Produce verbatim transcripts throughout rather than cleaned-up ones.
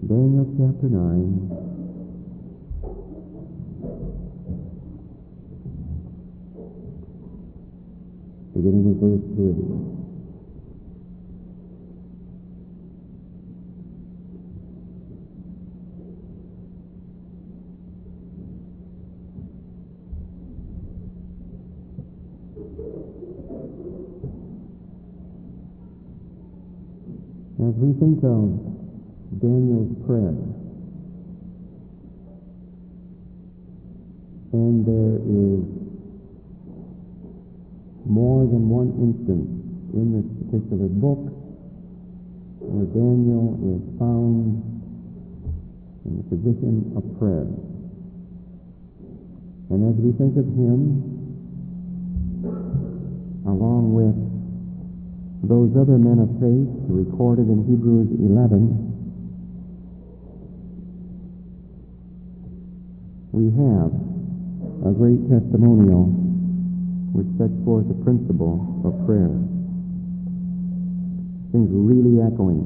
Daniel chapter nine. Beginning with verse three. As we think of Daniel's prayer, and there is more than one instance in this particular book where Daniel is found in the position of prayer. And as we think of him, along with those other men of faith recorded in Hebrews eleven, we have a great testimonial which sets forth the principle of prayer. Things really echoing.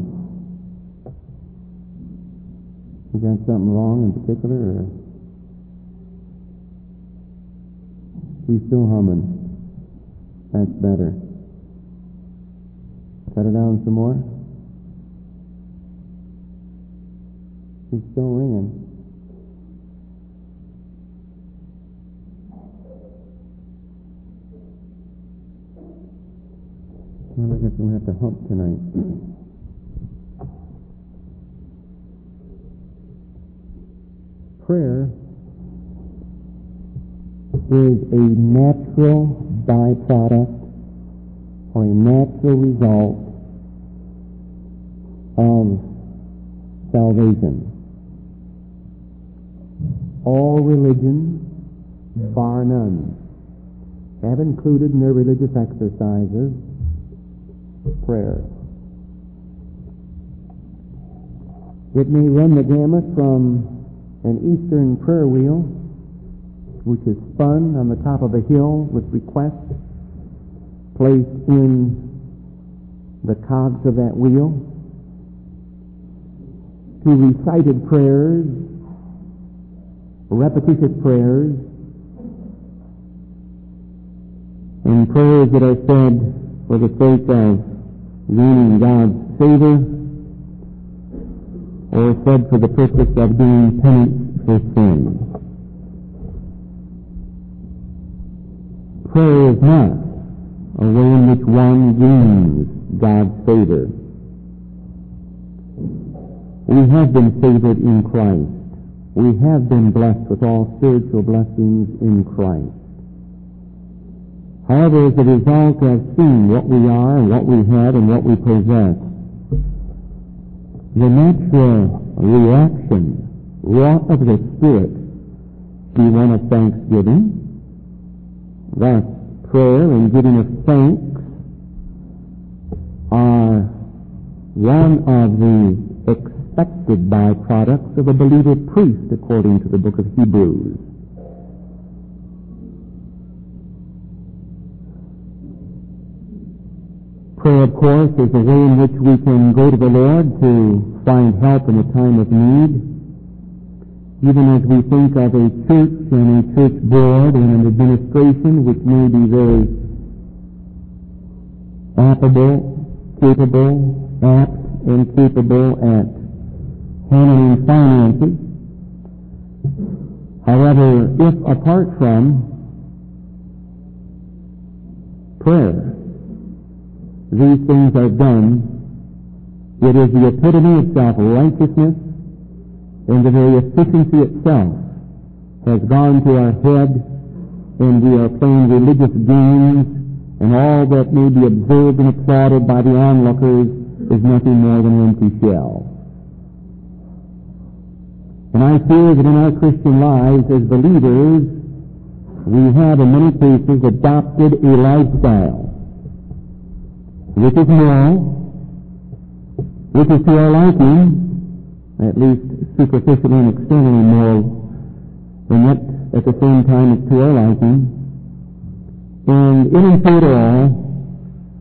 You got something wrong in particular, or he's still humming? That's better. Cut it down some more. He's still ringing. Well, I guess we'll have to hump tonight. Prayer is a natural byproduct or a natural result of salvation. All religions, bar none, have included in their religious exercises prayer. It may run the gamut from an Eastern prayer wheel, which is spun on the top of a hill with requests placed in the cogs of that wheel, to recited prayers, repetitious prayers, and prayers that are said for the sake of gaining God's favor, or said for the purpose of doing penance for sin. Prayer is not a way in which one gains God's favor. We have been favored in Christ. We have been blessed with all spiritual blessings in Christ. However, as a result of seeing what we are and what we have and what we possess, the natural reaction, wrought of the Spirit, be one of thanksgiving. Thus, prayer and giving of thanks are one of the expected byproducts of a believer priest, according to the book of Hebrews. Prayer, of course, is a way in which we can go to the Lord to find help in a time of need. Even as we think of a church and a church board and an administration which may be very affable, capable, apt, and capable at handling finances. However, if apart from prayer, these things are done, it is the epitome of self-righteousness, and the very efficiency itself has gone to our head, and we are playing religious games, and all that may be observed and applauded by the onlookers is nothing more than an empty shell. And I fear that in our Christian lives as believers, we have in many cases adopted a lifestyle which is moral, which is to our liking, at least superficially and externally moral, and yet at the same time it's to our liking. And in and through it all,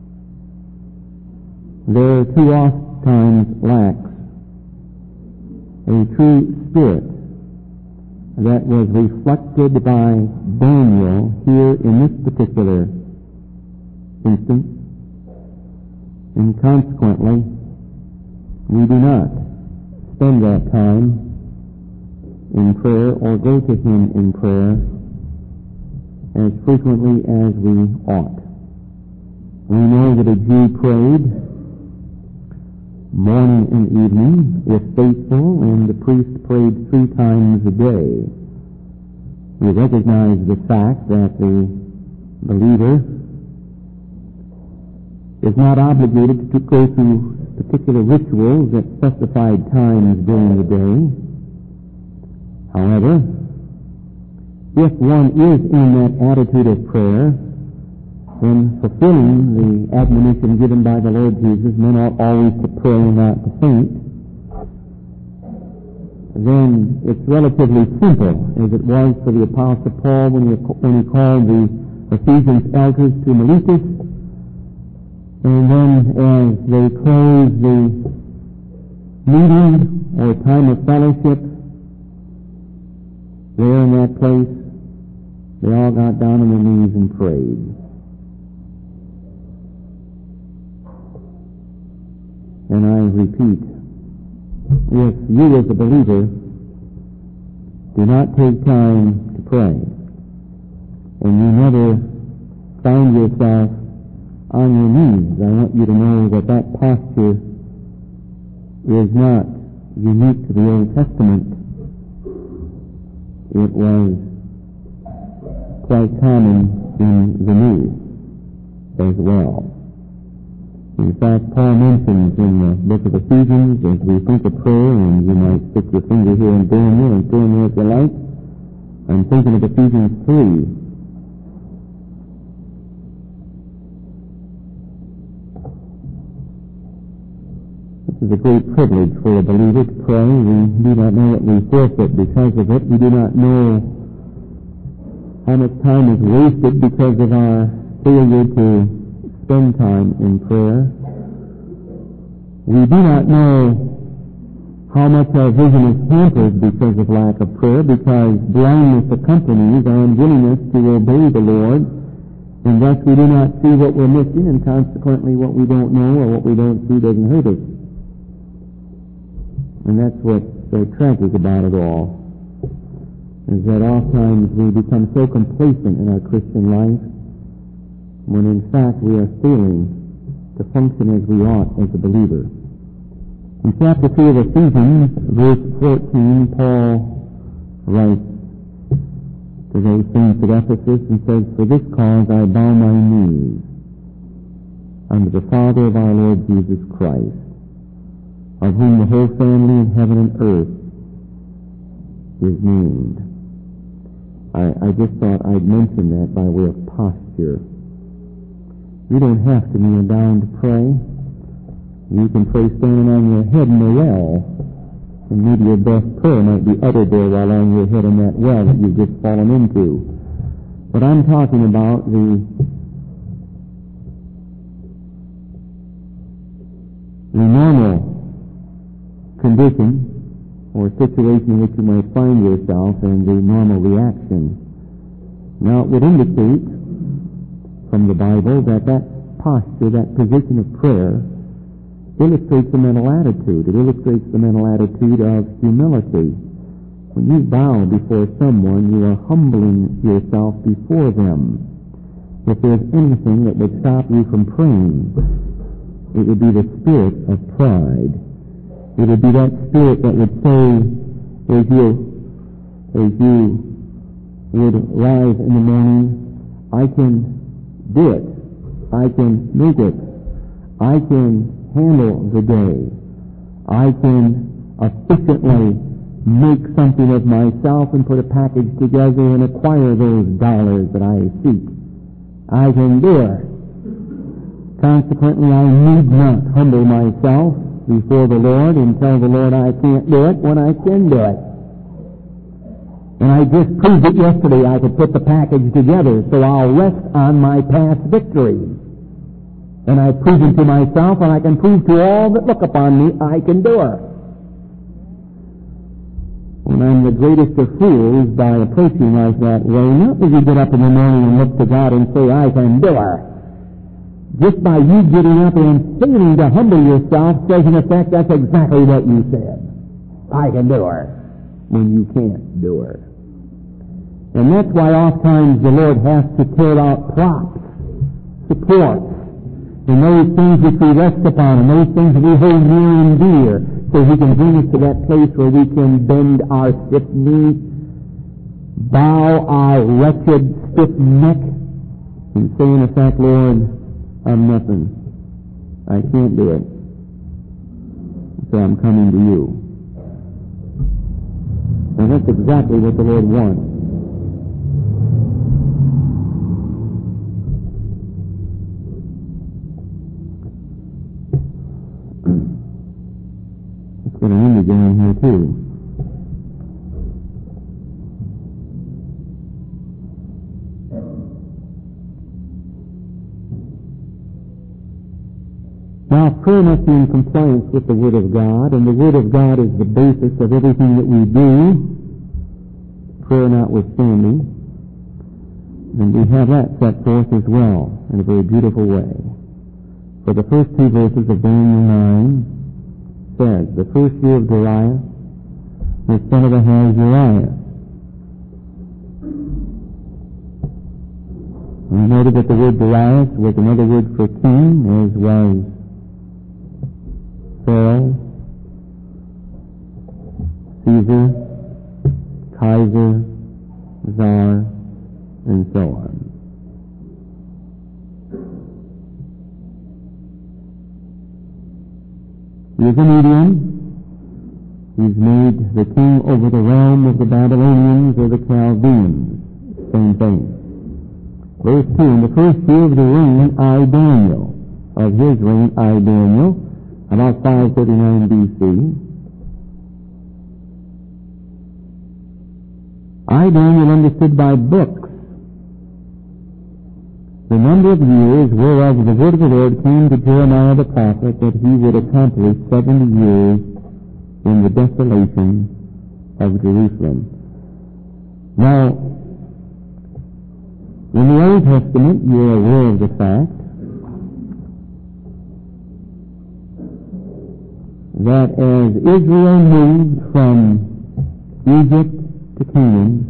there are too oft times lacks. a true spirit that was reflected by Daniel here in this particular instance, and consequently, we do not spend that time in prayer or go to Him in prayer as frequently as we ought. We know that a Jew prayed morning and evening, if faithful, and the priest prayed three times a day. We recognize the fact that the believer is not obligated to go through particular rituals at specified times during the day. However, if one is in that attitude of prayer, then fulfilling the admonition given by the Lord Jesus, men ought always to pray and not to faint, then it's relatively simple, as it was for the Apostle Paul when he, when he called the Ephesians elders to Miletus, and then as they closed the meeting or time of fellowship, there in that place, they all got down on their knees and prayed. And I repeat, if you as a believer do not take time to pray, and you never find yourself on your knees, I want you to know that that posture is not unique to the Old Testament. It was quite common in the New as well. In fact, Paul mentions in the book of Ephesians, as we think of prayer, and you might stick your finger here and doing there and doing there if you like, I'm thinking of Ephesians three. This is a great privilege for a believer to pray. We do not know what we forfeit because of it. We do not know how much time is wasted because of our failure to spend time in prayer. We do not know how much our vision is hampered because of lack of prayer, because blindness accompanies our unwillingness to obey the Lord, and thus we do not see what we're missing, and consequently what we don't know or what we don't see doesn't hurt us. And that's what's so tragic about it all, is that oftentimes we become so complacent in our Christian life when in fact we are failing to function as we ought as a believer. In chapter three of Ephesians, verse fourteen, Paul writes to those saints at Ephesus and says, "For this cause I bow my knees unto the Father of our Lord Jesus Christ, of whom the whole family in heaven and earth is named." I, I just thought I'd mention that by way of posture. You don't have to kneel down to pray. You can pray standing on your head in the well, and maybe your best prayer might be uttered there while on your head in that well that you've just fallen into. But I'm talking about the the normal condition or situation in which you might find yourself and the normal reaction. Now, it would indicate from the Bible that that posture, that position of prayer, illustrates the mental attitude. It illustrates the mental attitude of humility. When you bow before someone, you are humbling yourself before them. If there's anything that would stop you from praying, it would be the spirit of pride. It would be that spirit that would say, as you, as you would rise in the morning, I can do it. I can make it. I can handle the day. I can efficiently make something of myself and put a package together and acquire those dollars that I seek. I can do it. Consequently, I need not humble myself before the Lord and tell the Lord I can't do it when I can do it. And I just proved it yesterday. I could put the package together, so I'll rest on my past victories. And I've proven to myself, and I can prove to all that look upon me, I can do it. And I'm the greatest of fools by approaching like that way. Not that you get up in the morning and look to God and say, I can do her. Just by you getting up and failing to humble yourself says, in effect, that's exactly what you said. I can do her, when you can't do her. And that's why oft times the Lord has to tear out props, supports, and those things which we rest upon, and those things that we hold near and dear, so He can bring us to that place where we can bend our stiff knee, bow our wretched stiff neck, and say in effect, Lord, I'm nothing. I can't do it. So I'm coming to you. And that's exactly what the Lord wants. Let's get an image in here too. Now, prayer must be in compliance with the Word of God, and the Word of God is the basis of everything that we do, prayer notwithstanding. And we have that set forth as well in a very beautiful way. For the first two verses of Daniel nine says, the first year of Darius, the son of Ahasuerus. We noted that the word Darius was another word for king, as was Pharaoh, Caesar, Kaiser, Tsar, and so on. He is a medium. He's made the king over the realm of the Babylonians or the Chaldeans. Same thing. Verse two, in the first year of the reign, I, Daniel, of his reign, I, Daniel, about five thirty-nine B C, I, Daniel, understood by books the number of years whereof the word of the Lord came to Jeremiah the prophet, that he would accomplish seventy years in the desolation of Jerusalem. Now, in the Old Testament, you are aware of the fact that as Israel moved from Egypt to Canaan,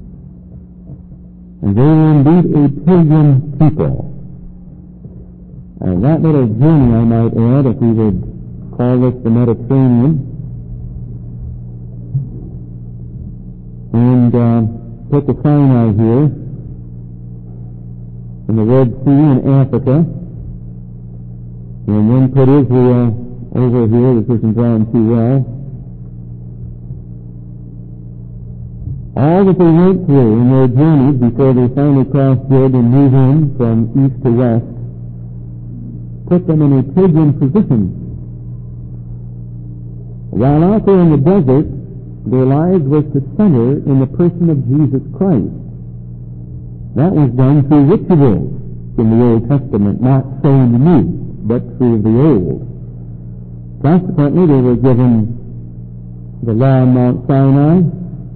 they were indeed a pilgrim people. And that little journey, I might add, if we would call this the Mediterranean, and uh, put the Sinai here, and the Red Sea in Africa, and then put Israel over here, this isn't drawn too well. All that they went through in their journeys before they finally crossed Jordan and moved in from east to west put them in a pilgrim position. While out there in the desert, their lives was to center in the person of Jesus Christ. That was done through rituals in the Old Testament, not so in the New, but through the Old. Consequently, they were given the law on Mount Sinai.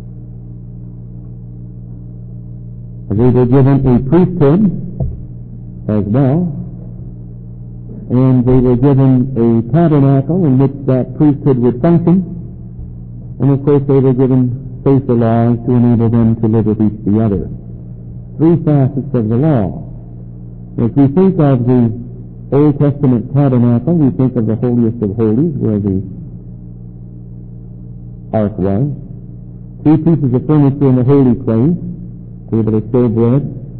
They were given a priesthood as well, and they were given a tabernacle in which that priesthood would function, and of course they were given spatial laws to enable them to live with each the other. Three facets of the law. If we think of the Old Testament tabernacle, we think of the holiest of holies, where the ark was. Three pieces of furniture in the holy place, table of showbread,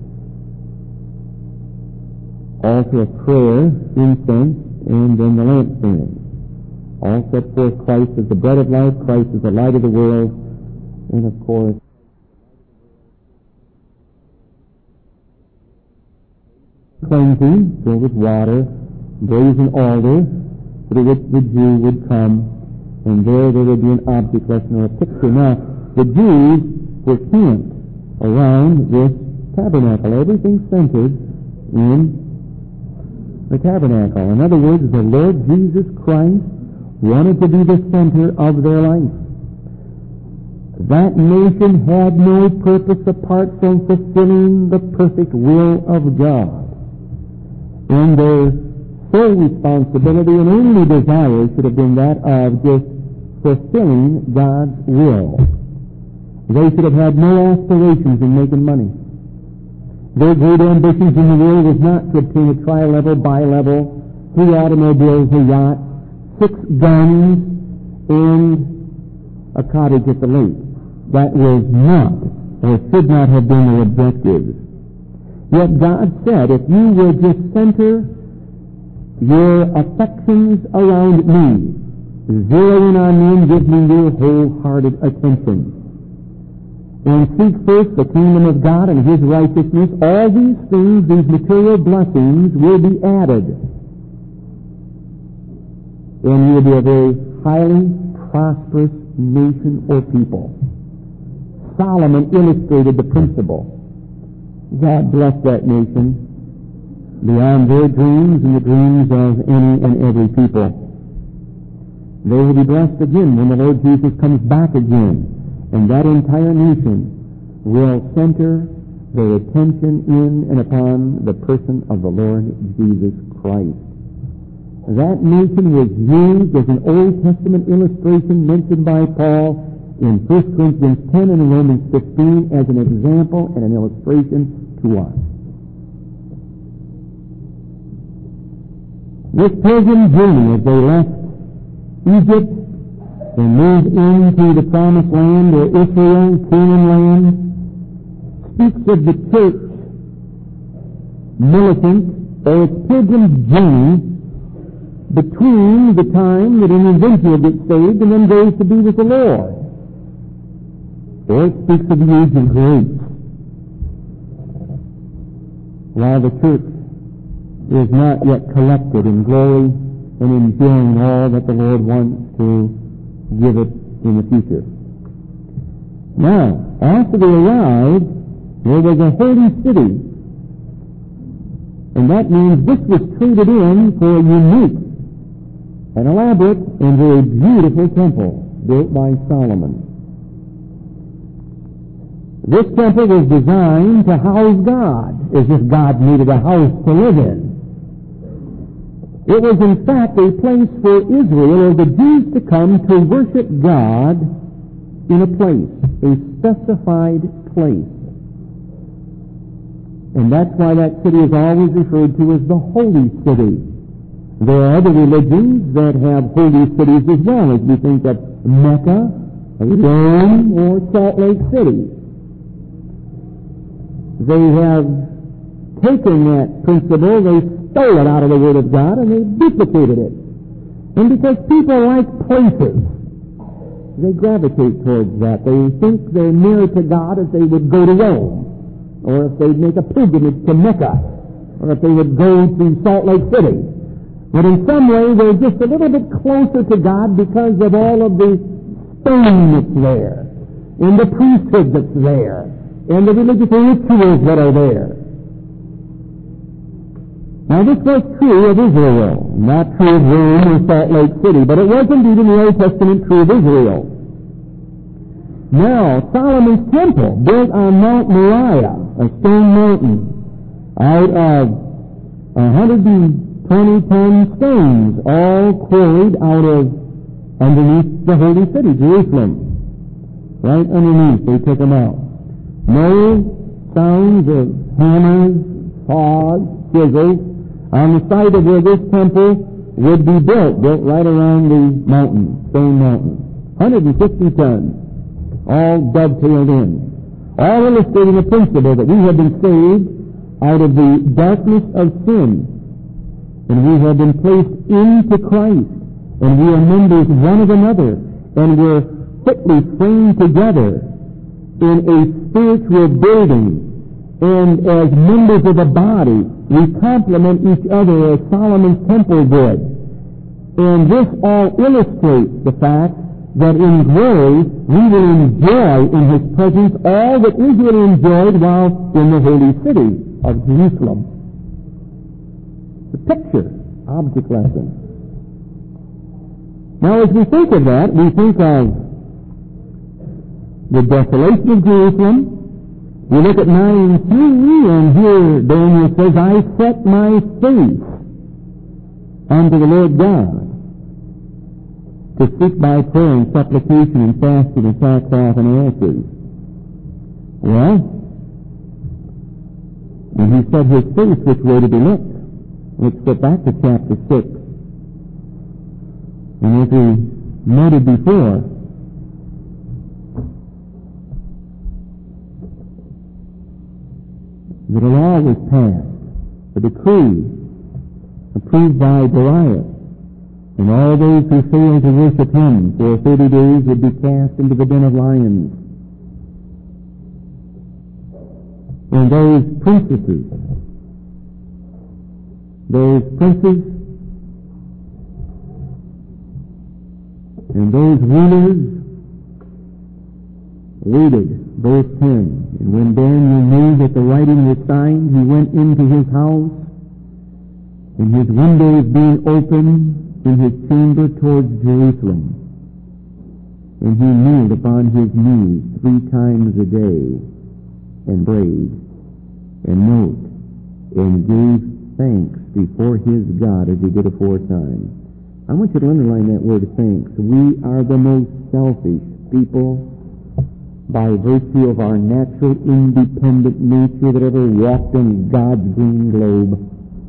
altar of prayer, incense, and then the lampstand. All set forth Christ as the bread of life, Christ as the light of the world, and of course, cleansing, filled with water, brazen altar, through which the Jew would come, and there there would be an object lesson or a picture. Now, the Jews were camped around this tabernacle. Everything centered in the tabernacle. In other words, the Lord Jesus Christ wanted to be the center of their life. That nation had no purpose apart from fulfilling the perfect will of God. And their sole responsibility and only desire should have been that of just fulfilling God's will. They should have had no aspirations in making money. Their great ambitions in the world was not to obtain a tri-level, bi-level, three automobiles, a yacht, six guns, and a cottage at the lake. That was not, or should not have been their objectives. Yet God said, if you will just center your affections around me, zero in on me and give me your wholehearted attention, and seek first the kingdom of God and His righteousness, all these things, these material blessings, will be added. And you will be a very highly prosperous nation or people. Solomon illustrated the principle. God blessed that nation beyond their dreams and the dreams of any and every people. They will be blessed again when the Lord Jesus comes back again, and that entire nation will center their attention in and upon the person of the Lord Jesus Christ. That nation was used as an Old Testament illustration mentioned by Paul in First Corinthians ten and in Romans fifteen as an example and an illustration to us. This pilgrim journey, as they left Egypt and moved into the Promised Land, or Israel, Canaan land, speaks of the church militant, or its pilgrim journey between the time that an individual gets saved and then goes to be with the Lord. Or it speaks of the age of grace, while the church is not yet collected in glory and enjoying all that the Lord wants to give it in the future. Now, after they arrived, there was a holy city, and that means this was traded in for a unique, an elaborate, and very beautiful temple built by Solomon. This temple was designed to house God, as if God needed a house to live in. It was in fact a place for Israel, or the Jews, to come to worship God in a place, a specified place. And that's why that city is always referred to as the Holy City. There are other religions that have holy cities as well, as we think of Mecca, Rome, or Salt Lake City. They have taken that principle, they stole it out of the Word of God, and they duplicated it. And because people like places, they gravitate towards that. They think they're nearer to God if they would go to Rome, or if they'd make a pilgrimage to Mecca, or if they would go to Salt Lake City. But in some way, they're just a little bit closer to God because of all of the stone that's there, and the priesthood that's there, and the religious rituals that are there. Now, this was true of Israel, not true of Rome or Salt Lake City, but it was indeed in the Old Testament true of Israel. Now, Solomon's temple, built on Mount Moriah, a stone mountain, out of one hundred twenty ton stones, all quarried out of underneath the holy city, Jerusalem. Right underneath, they took them out. No sounds of hammers, saws, chisels, on the site of where this temple would be built, built right around the mountain, stone mountain. one hundred fifty tons, all dovetailed in. All illustrating the principle that we have been saved out of the darkness of sin, and we have been placed into Christ, and we are members one of another, and we're fitly framed together in a spiritual building, and as members of the body, we complement each other as Solomon's temple did. And this all illustrates the fact that in glory we will enjoy in His presence all that Israel enjoyed while in the holy city of Jerusalem. The picture, object lesson. Now as we think of that, we think of the desolation of Jerusalem. You look at nine three, and here Daniel says, I set my face unto the Lord God, to seek by prayer and supplication and fasting and sackcloth and ashes. Well, when he set his face, which way did he look? Let's get back to chapter six. And as we noted before, that a law was passed, a decree approved by Darius, and all those who failed to worship him for thirty days would be cast into the den of lions. And those princesses, those princes, and those rulers waited, verse ten. And when Daniel knew that the writing was signed, he went into his house, and his windows being open in his chamber towards Jerusalem. And he kneeled upon his knees three times a day, and prayed, and note, and gave thanks before his God as he did aforetime. I want you to underline that word thanks. We are the most selfish people by virtue of our natural independent nature that ever walked in God's green globe.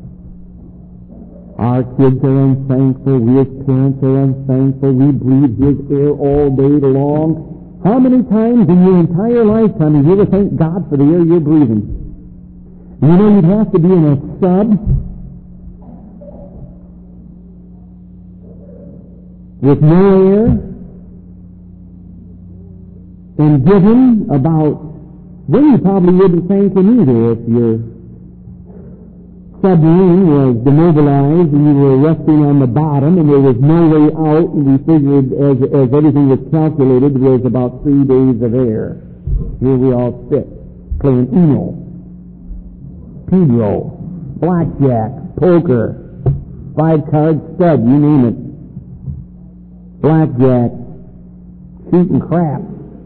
Our kids are unthankful. We as parents are unthankful. We breathe His air all day long. How many times in your entire lifetime have you ever thanked God for the air you're breathing? You know you'd have to be in a sub with no air and given about, then you probably wouldn't thank Him either if your submarine was demobilized and you were resting on the bottom and there was no way out, and we figured as, as everything was calculated there was about three days of air. Here we all sit playing Uno, Pedro, blackjack, poker, five-card stud, you name it, blackjack, shooting crap.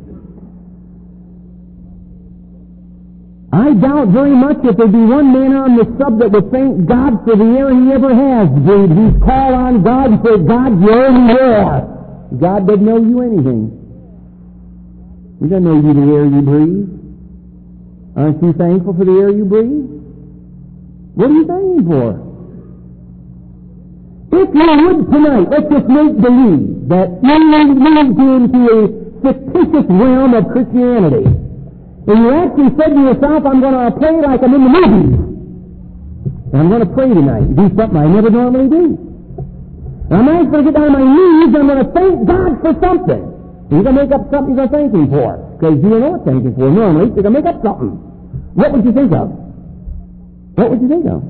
I doubt very much if there'd be one man on the sub that would thank God for the air he ever has breathed. He'd call on God and say, God, you owe me air. God doesn't owe you anything. He doesn't owe you the air you breathe. Aren't you thankful for the air you breathe? What are you thanking for? If you would tonight, let's just make believe that you moved into a fictitious realm of Christianity. And you actually said to yourself, I'm going to pray like I'm in the movies. And I'm going to pray tonight. Do something I never normally do. And I'm not going to get down on my knees. I'm going to thank God for something. And you're going to make up something you're going to thank Him for. Because you don't know what to thank Him for normally. You're going to make up something. What would you think of? What would you think of?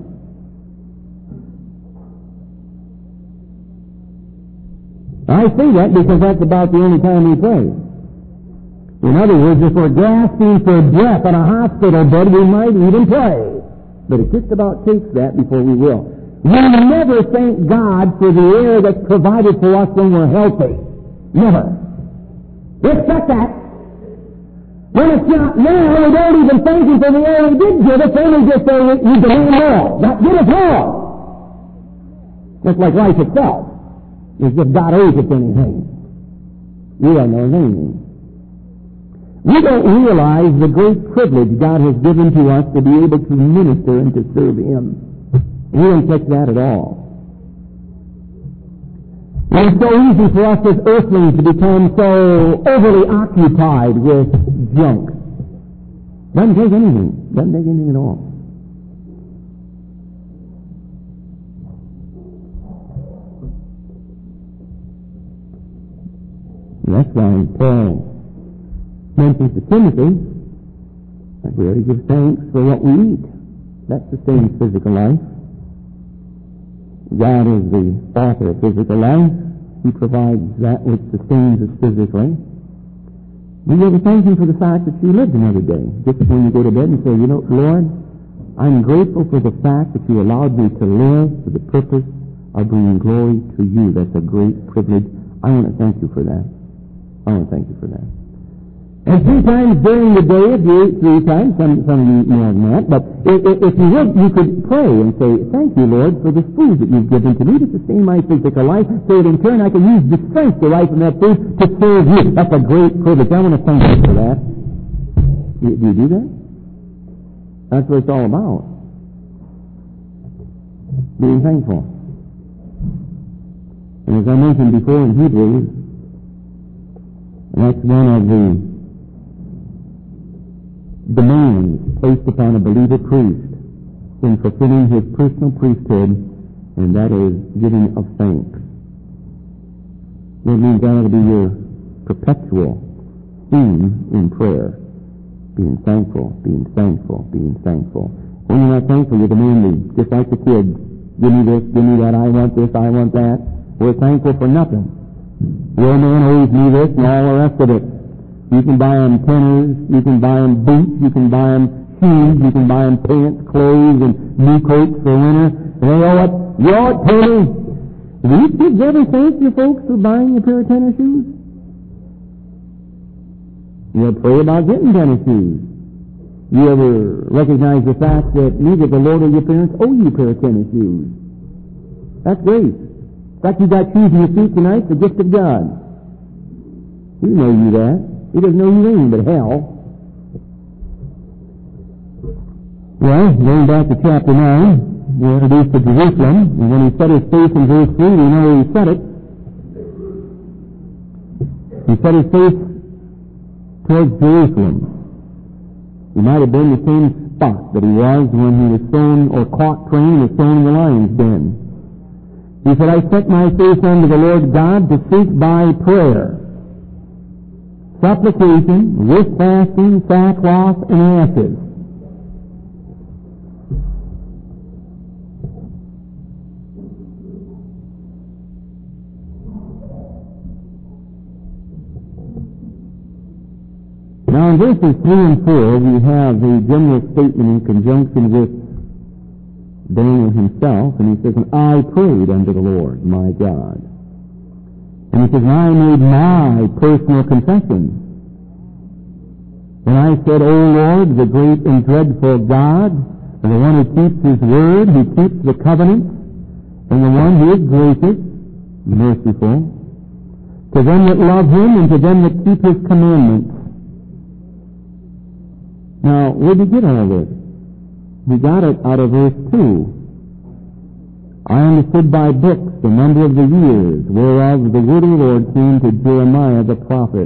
I say that because that's about the only time we pray. In other words, if we're gasping for breath on a hospital bed, we might even pray. But it just about takes that before we will. We never thank God for the air that's provided for us when we're healthy. Never. We expect that. When it's not now, we don't even thank Him for the air He did give us, then we just say we demand more. Not good at all. Just like life itself. It's just God owes us anything. We don't know anything. We don't realize the great privilege God has given to us to be able to minister and to serve Him. We don't catch that at all. And it's so easy for us as earthlings to become so overly occupied with junk. Doesn't take anything. Doesn't take anything at all. And that's why Paul mentions to Timothy that we are to give thanks for what we eat. That sustains physical life. God is the author of physical life. He provides that which sustains us physically. We have to thank Him for the fact that you lived another day. Just when you go to bed and say, you know, Lord, I'm grateful for the fact that you allowed me to live for the purpose of bringing glory to you. That's a great privilege. I want to thank you for that. I want to thank you for that. And three times during the day, if you eat three times, some, some of you more than that, but if, if you would, you could pray and say, thank you, Lord, for the food that you've given to me to sustain my physical life, so that in turn I can use the strength derived from that food to serve you. That's a great privilege. I want to thank you for that. Do you, do you do that? That's what it's all about. Being thankful. And as I mentioned before in Hebrews, that's one of the demands placed upon a believer priest in fulfilling his personal priesthood, and that is giving of thanks. That means that ought to be your perpetual theme in prayer. Being thankful, being thankful, being thankful. When you're not thankful, you're demanding, just like the kids. Give me this, give me that, I want this, I want that. We're thankful for nothing. The old man owes me this and all the rest of it. You can buy them tenors, you can buy them boots, you can buy them shoes, you can buy them pants, clothes, and new coats for winter. And they owe it, you owe it to me. Do these kids ever thank you folks for buying a pair of tennis shoes? You ever pray about getting tennis shoes? You ever recognize the fact that neither the Lord or your parents owe you a pair of tennis shoes? That's grace. In fact, you got shoes in your feet tonight, the gift of God. He knows you that. He doesn't know you anything but hell. Well, going back to chapter nine, we're introduced to Jerusalem, and when he set his face in verse three, we know where he set it. He set his face towards Jerusalem. He might have been the same spot that he was when he was thrown or caught trained or thrown in the lion's den. He said, I set my face unto the Lord God to seek by prayer, supplication, with fasting, sackcloth, and ashes. Now in verses three and four, we have a general statement in conjunction with Daniel himself, and he says, and I prayed unto the Lord, my God. And he says, and I made my personal confession. And I said, O Lord, the great and dreadful God, and the one who keeps his word, who keeps the covenant, and the one who is gracious, merciful, to them that love him and to them that keep his commandments. Now, where did he get all this? He got it out of verse two. I understood by books the number of the years whereof the word of the Lord came to Jeremiah the prophet.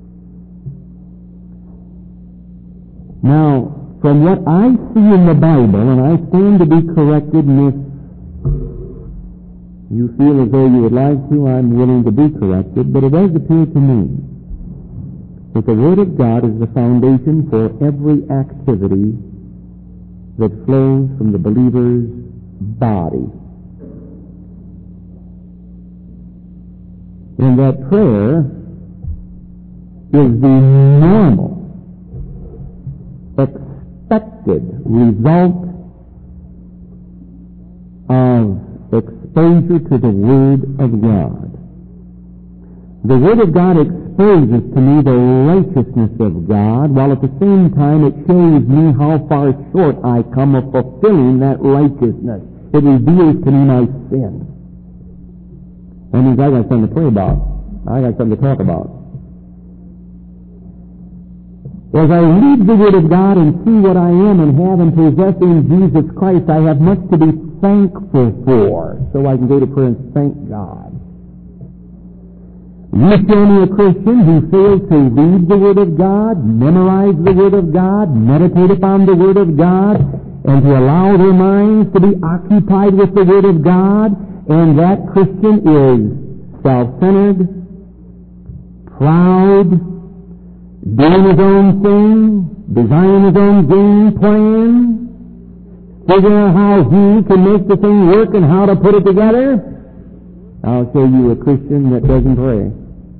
Now, from what I see in the Bible, and I stand to be corrected, and if you feel as though you would like to, I'm willing to be corrected, but it does appear to me that the Word of God is the foundation for every activity that flows from the believer's body. And that prayer is the normal, expected result of exposure to the Word of God. The Word of God exposes to me the righteousness of God, while at the same time it shows me how far short I come of fulfilling that righteousness. It reveals to me my sin. That means I got something to pray about. I got something to talk about. As I read the Word of God and see what I am and have and possess in Jesus Christ, I have much to be thankful for, so I can go to prayer and thank God. You show me a Christian who fails to read the Word of God, memorize the Word of God, meditate upon the Word of God, and to allow their minds to be occupied with the Word of God, and that Christian is self-centered, proud, doing his own thing, designing his own game plan, figuring out how he can make the thing work and how to put it together. I'll show you a Christian that doesn't pray.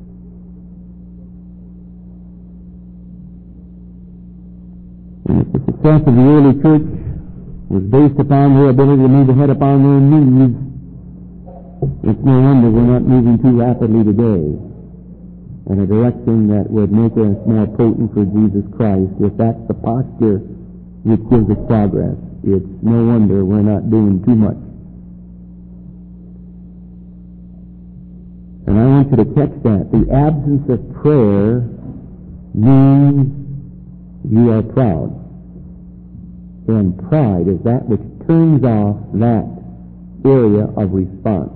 And if the success of the early church was based upon their ability to move ahead upon their knees, it's no wonder we're not moving too rapidly today. and a direction that would make us more potent for Jesus Christ, if that's the posture which gives us progress, it's no wonder we're not doing too much. And I want you to catch that. The absence of prayer means you are proud. And pride is that which turns off that area of response.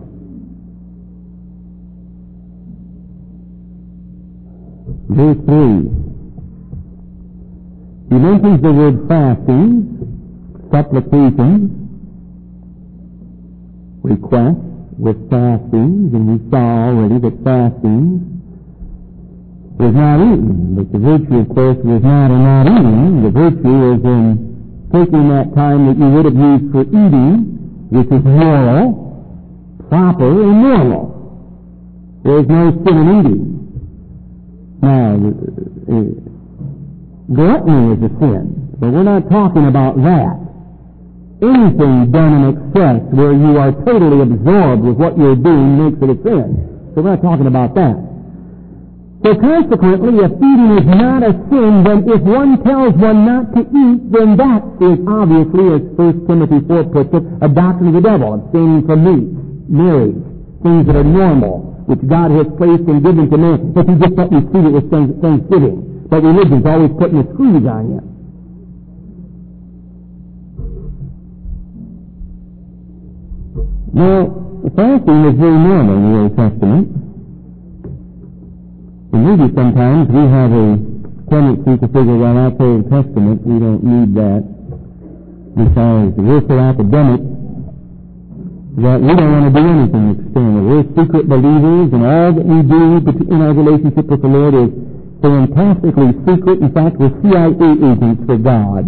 Verse three. He mentions the word fasting, supplications, requests with fastings, and we saw already that fasting was not eating. But the virtue, of course, was not in not eating. The virtue is in taking that time that you would have used for eating, which is moral, proper, and normal. There is no sin in eating. Now, uh, gluttony is a sin, but we're not talking about that. Anything done in excess where you are totally absorbed with what you're doing makes it a sin. So we're not talking about that. So consequently, if eating is not a sin, then if one tells one not to eat, then that is obviously, as First Timothy four puts it, a doctrine of the devil, abstaining from meat, marriage, things that are normal, which God has placed and given to man. If you just let me see it with thanksgiving. But religion's always putting the screws on you. Now, fasting is very normal in the Old Testament. And maybe sometimes we have a tendency to figure, well, that's Old Testament, we don't need that, because we're so academic that we don't want to do anything external. We're secret believers, and all that we do in our relationship with the Lord is fantastically secret. In fact, we're C I A agents for God.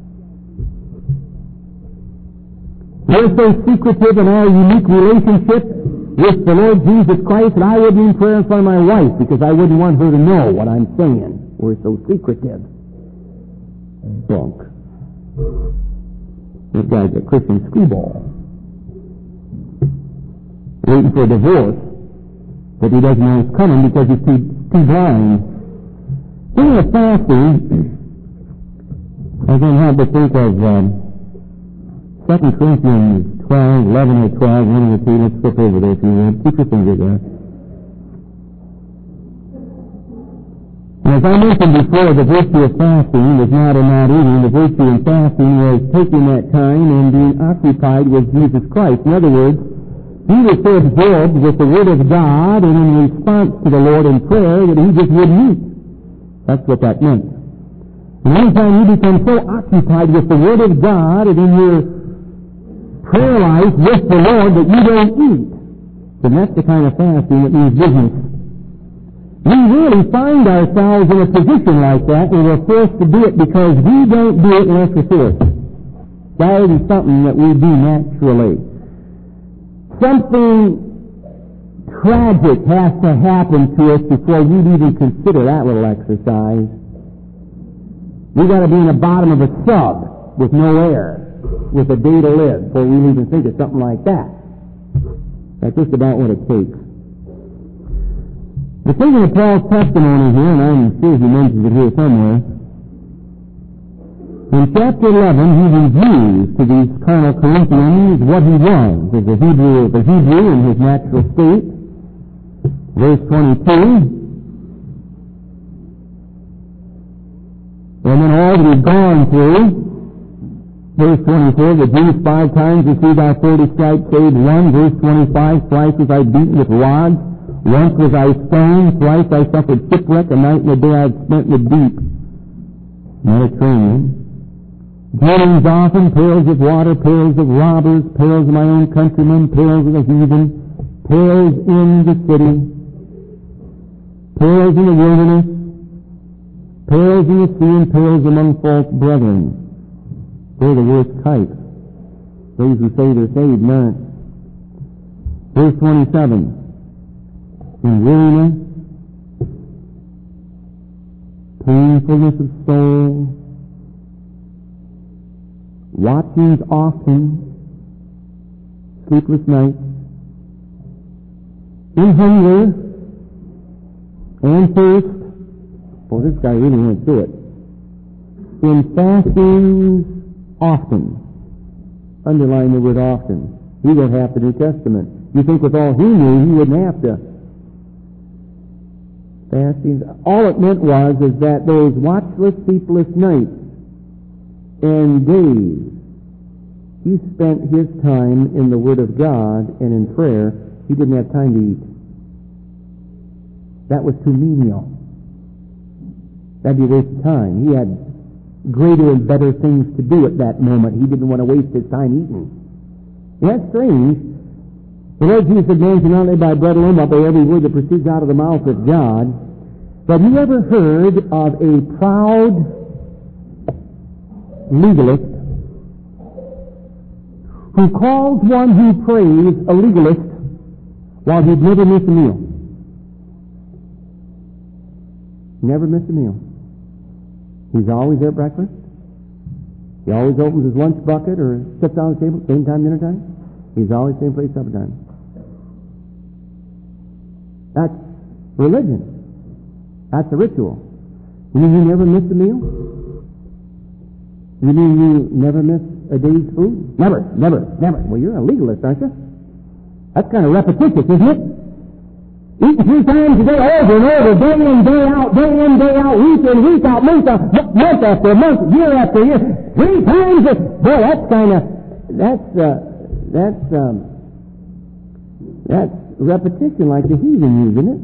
We're so secretive in our unique relationship with the Lord Jesus Christ that I wouldn't even pray in front of my wife because I wouldn't want her to know what I'm saying. We're so secretive. Drunk. This guy's a Christian screwball. Waiting for a divorce, but he doesn't know it's coming because he's too, too blind. Thinking of fasting, I can't help but think of um, Second Corinthians twelve, eleven or twelve, one of the two. Let's flip over there if you will. Keep your finger there. And as I mentioned before, the virtue of fasting was not in not eating. The virtue in fasting was taking that time and being occupied with Jesus Christ. In other words, he was so absorbed with the Word of God and in response to the Lord in prayer that he just wouldn't eat. That's what that meant. And anytime you become so occupied with the Word of God and in your prayer life with the Lord that you don't eat, then that's the kind of fasting that means business. We really find ourselves in a position like that where we're forced to do it because we don't do it unless we're forced. That isn't something that we do naturally. Something tragic has to happen to us before we'd even consider that little exercise. We've got to be in the bottom of a sub with no air, with a day to live, before we even think of something like that. That's just about what it takes. The thinking of Paul's testimony here, and I'm sure he mentions it here somewhere, in chapter eleven, he reviews to these carnal Corinthians what he was as a Hebrew, as a Hebrew in his natural state. Verse twenty-two. And then all that he'd gone through. Verse twenty-four, the Jews five times received our forty stripes, save one. Verse twenty-five, thrice was I beaten with rods. Once was I stoned. Thrice I suffered shipwreck. A night and a day I had spent in the deep Mediterranean. Journeys often, pails of water, pails of robbers, pails of my own countrymen, pails of the heathen, pails in the city, pails in the wilderness, pails in the sea, and pails among false brethren. They're the worst type. Those who say they're saved, not. Verse twenty-seven. In weariness, painfulness of soul, watchings often, sleepless nights, in hunger, and thirst. Well, this guy really went through it. In fastings often. Underline the word often. He wrote half the New Testament. You think with all he knew, he wouldn't have to. Fastings. All it meant was is that those watchless, sleepless nights and days, he spent his time in the Word of God and in prayer. He didn't have time to eat. That was too menial. That'd be a waste of time. He had greater and better things to do at that moment. He didn't want to waste his time eating. That's strange. The Lord Jesus said, man shall not live by bread alone, but by every word that proceeds out of the mouth of God. Have you ever heard of a proud legalist who calls one who prays a legalist while he'd never missed a meal? Never missed a meal. He's always there at breakfast. He always opens his lunch bucket or sits down at the table, same time, dinner time. He's always same place, supper time. That's religion. That's a ritual. You mean you never miss a meal? You mean you never miss a day's food? Never, never, never. Well, you're a legalist, aren't you? That's kind of repetitious, isn't it? Eating three times a day, over and over, day in, day out, day in, day out, week in, week out, month, month after month, year after year, three times a... Boy, that's kind of... That's, uh, that's, um... That's repetition like the heathen use, isn't it?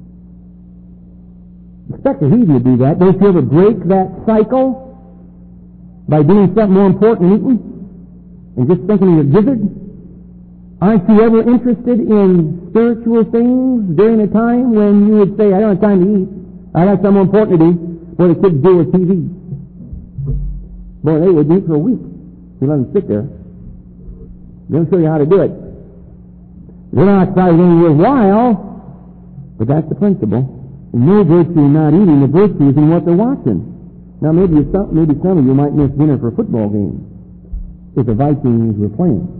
Expect the heathen to do that. Don't you ever break that cycle by doing something more important than eating? And just thinking you're a gizzard? Aren't you ever interested in spiritual things during a time when you would say, I don't have time to eat. I got something more important to do. What the kids do with T V. Boy, they would eat for a week. You let them sit there. They'll show you how to do it. They're not excited any worthwhile, but that's the principle. And no virtue in not eating, the virtue is in what they're watching. Now maybe some, maybe some of you might miss dinner for a football game if the Vikings were playing.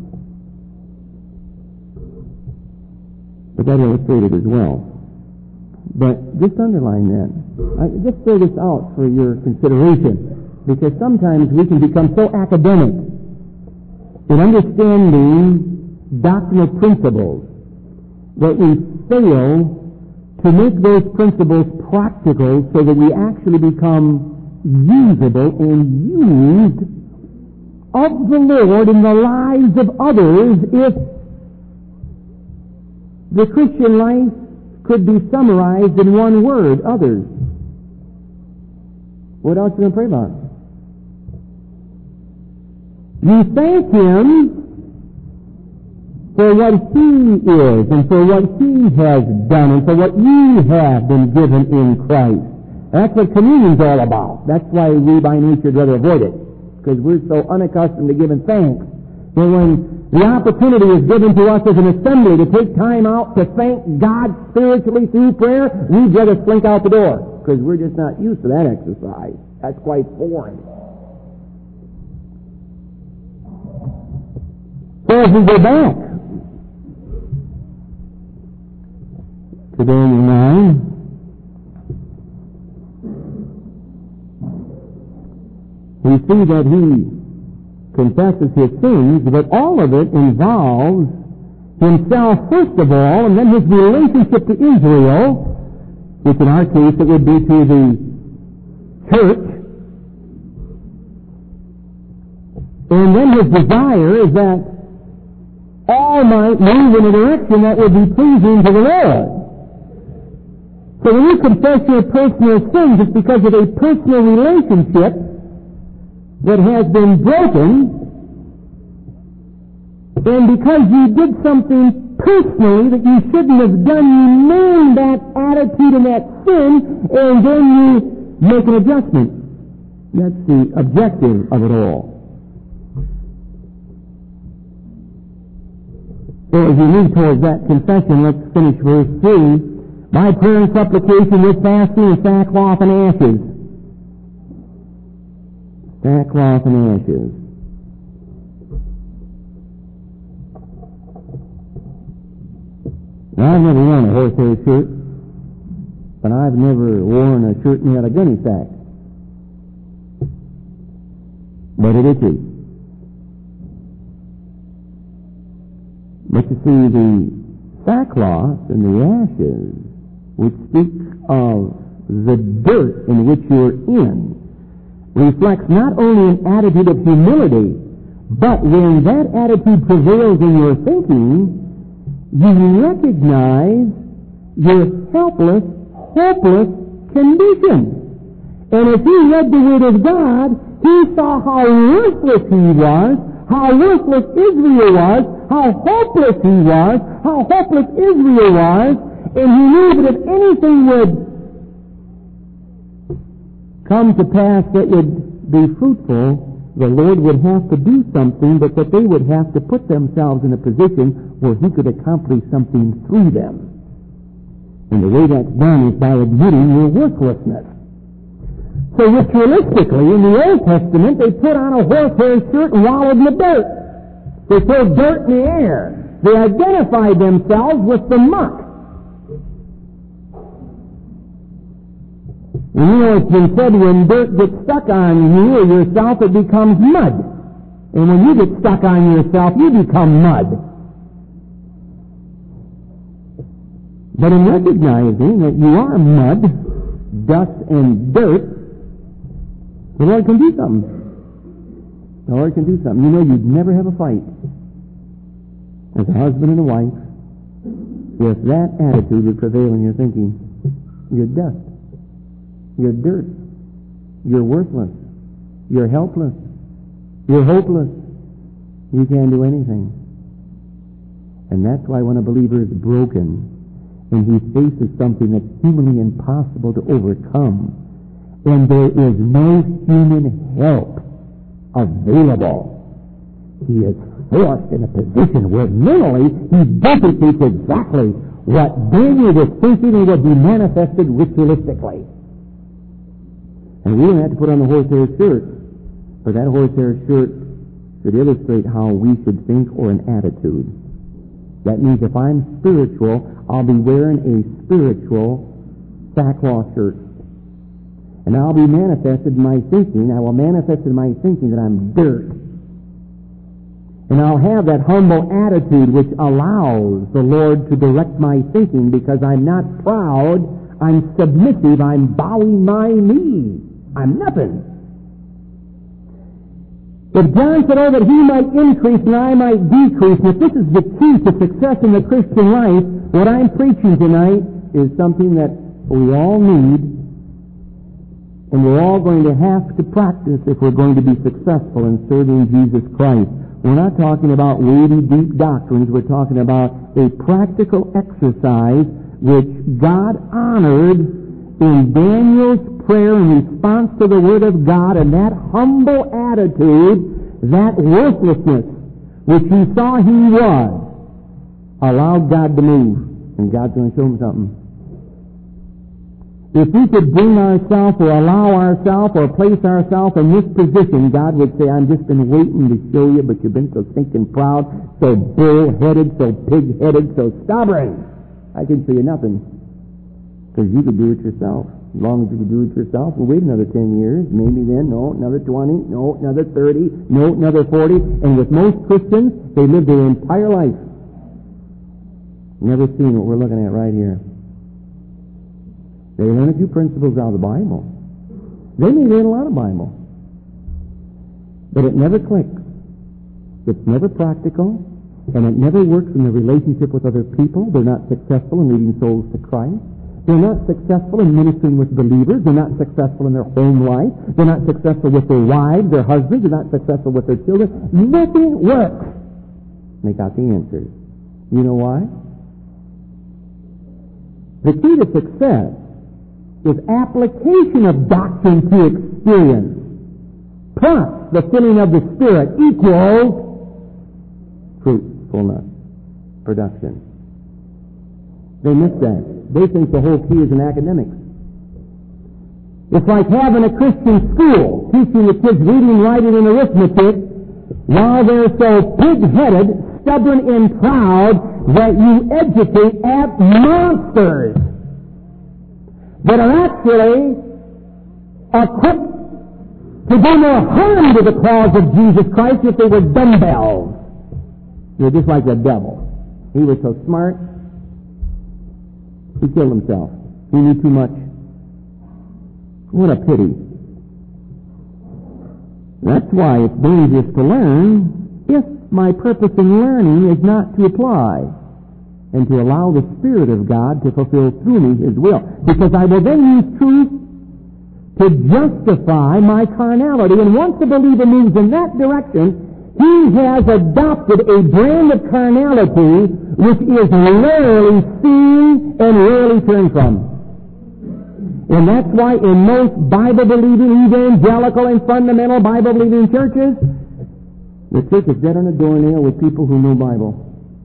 But that illustrated as well. But just underline that. I just throw this out for your consideration, because sometimes we can become so academic in understanding doctrinal principles that we fail to make those principles practical so that we actually become usable and used of the Lord in the lives of others. If the Christian life could be summarized in one word, others. What else are you going to pray about? You thank Him for what He is and for what He has done and for what you have been given in Christ. That's what communion's all about. That's why we by nature would rather avoid it, because we're so unaccustomed to giving thanks. But when the opportunity is given to us as an assembly to take time out to thank God spiritually through prayer, we'd rather slink out the door, because we're just not used to that exercise. That's quite foreign. So as we go back to Daniel nine, we see that he confesses his sins, but all of it involves himself first of all, and then his relationship to Israel, which in our case it would be to the church, and then his desire is that all might move in a direction that would be pleasing to the Lord. So when you confess your personal sins, it's because of a personal relationship that has been broken, and because you did something personally that you shouldn't have done, you name that attitude and that sin, and then you make an adjustment. That's the objective of it all. So as we move towards that confession, let's finish verse three. By prayer and supplication with fasting and sackcloth and ashes. Sackcloth and ashes. Now, I've never worn a horsehair shirt, and I've never worn a shirt made out of gunny sacks. But it is true. But you see, the sackcloth and the ashes, which speak of the dirt in which you're in, reflects not only an attitude of humility, but when that attitude prevails in your thinking, you recognize your helpless, hopeless condition. And if he read the Word of God, he saw how worthless he was, how worthless Israel was, how hopeless he was, how hopeless Israel was, and he knew that if anything would come to pass that would be fruitful, the Lord would have to do something, but that they would have to put themselves in a position where he could accomplish something through them. And the way that's done is by admitting your worthlessness. So ritualistically, in the Old Testament, they put on a horsehair shirt and wallowed in the dirt. They threw dirt in the air. They identified themselves with the muck. And you know, it's been said when dirt gets stuck on you or yourself, it becomes mud. And when you get stuck on yourself, you become mud. But in recognizing that you are mud, dust, and dirt, the Lord can do something. The Lord can do something. You know, you'd never have a fight as a husband and a wife if that attitude would prevail in your thinking. You're dust. You're dirt. You're worthless. You're helpless. You're hopeless. You can't do anything. And that's why when a believer is broken and he faces something that's humanly impossible to overcome, and there is no human help available, he is forced in a position where mentally he duplicates exactly what Daniel was thinking and what he manifested ritualistically. And we don't have to put on the horsehair shirt, but that horsehair shirt should illustrate how we should think or an attitude. That means if I'm spiritual, I'll be wearing a spiritual sackcloth shirt. And I'll be manifested in my thinking, I will manifest in my thinking that I'm dirt. And I'll have that humble attitude which allows the Lord to direct my thinking because I'm not proud, I'm submissive, I'm bowing my knee. I'm nothing. But John said, oh, that he might increase and I might decrease. And if this is the key to success in the Christian life, what I'm preaching tonight is something that we all need, and we're all going to have to practice if we're going to be successful in serving Jesus Christ. We're not talking about weighty, deep doctrines. We're talking about a practical exercise which God honored in Daniel's prayer in response to the Word of God, and that humble attitude, that worthlessness, which he saw he was, allowed God to move, and God's going to show him something. If we could bring ourselves or allow ourselves or place ourselves in this position, God would say, I've just been waiting to show you, but you've been so stinking proud, so bull-headed, so pig-headed, so stubborn. I can show you nothing. Because you could do it yourself. As long as you could do it yourself, we'll wait another ten years, maybe then, no, another twenty, no, another thirty, no, another forty. And with most Christians, they live their entire life never seen what we're looking at right here. They learn a few principles out of the Bible. They may learn a lot of Bible. But it never clicks. It's never practical, and it never works in the relationship with other people. They're not successful in leading souls to Christ. They're not successful in ministering with believers. They're not successful in their home life. They're not successful with their wives, their husbands. They're not successful with their children. Nothing works. They got the answers. You know why? The key to success is application of doctrine to experience, plus the filling of the Spirit equals fruitfulness, production. They miss that. They think the whole key is in academics. It's like having a Christian school teaching the kids reading, writing, and arithmetic while they're so pig-headed, stubborn, and proud that you educate at monsters. that are actually equipped to do more harm to the cause of Jesus Christ if they were dumbbells. They're just like the devil. He was so smart, he killed himself. He knew too much. What a pity. That's why it's dangerous to learn if my purpose in learning is not to apply and to allow the Spirit of God to fulfill through me His will. Because I will then use truth to justify my carnality. And once the believer moves in that direction, he has adopted a brand of carnality which is rarely seen and rarely turned from. And that's why in most Bible-believing, evangelical, and fundamental Bible-believing churches, the church is dead on a doornail with people who know Bible.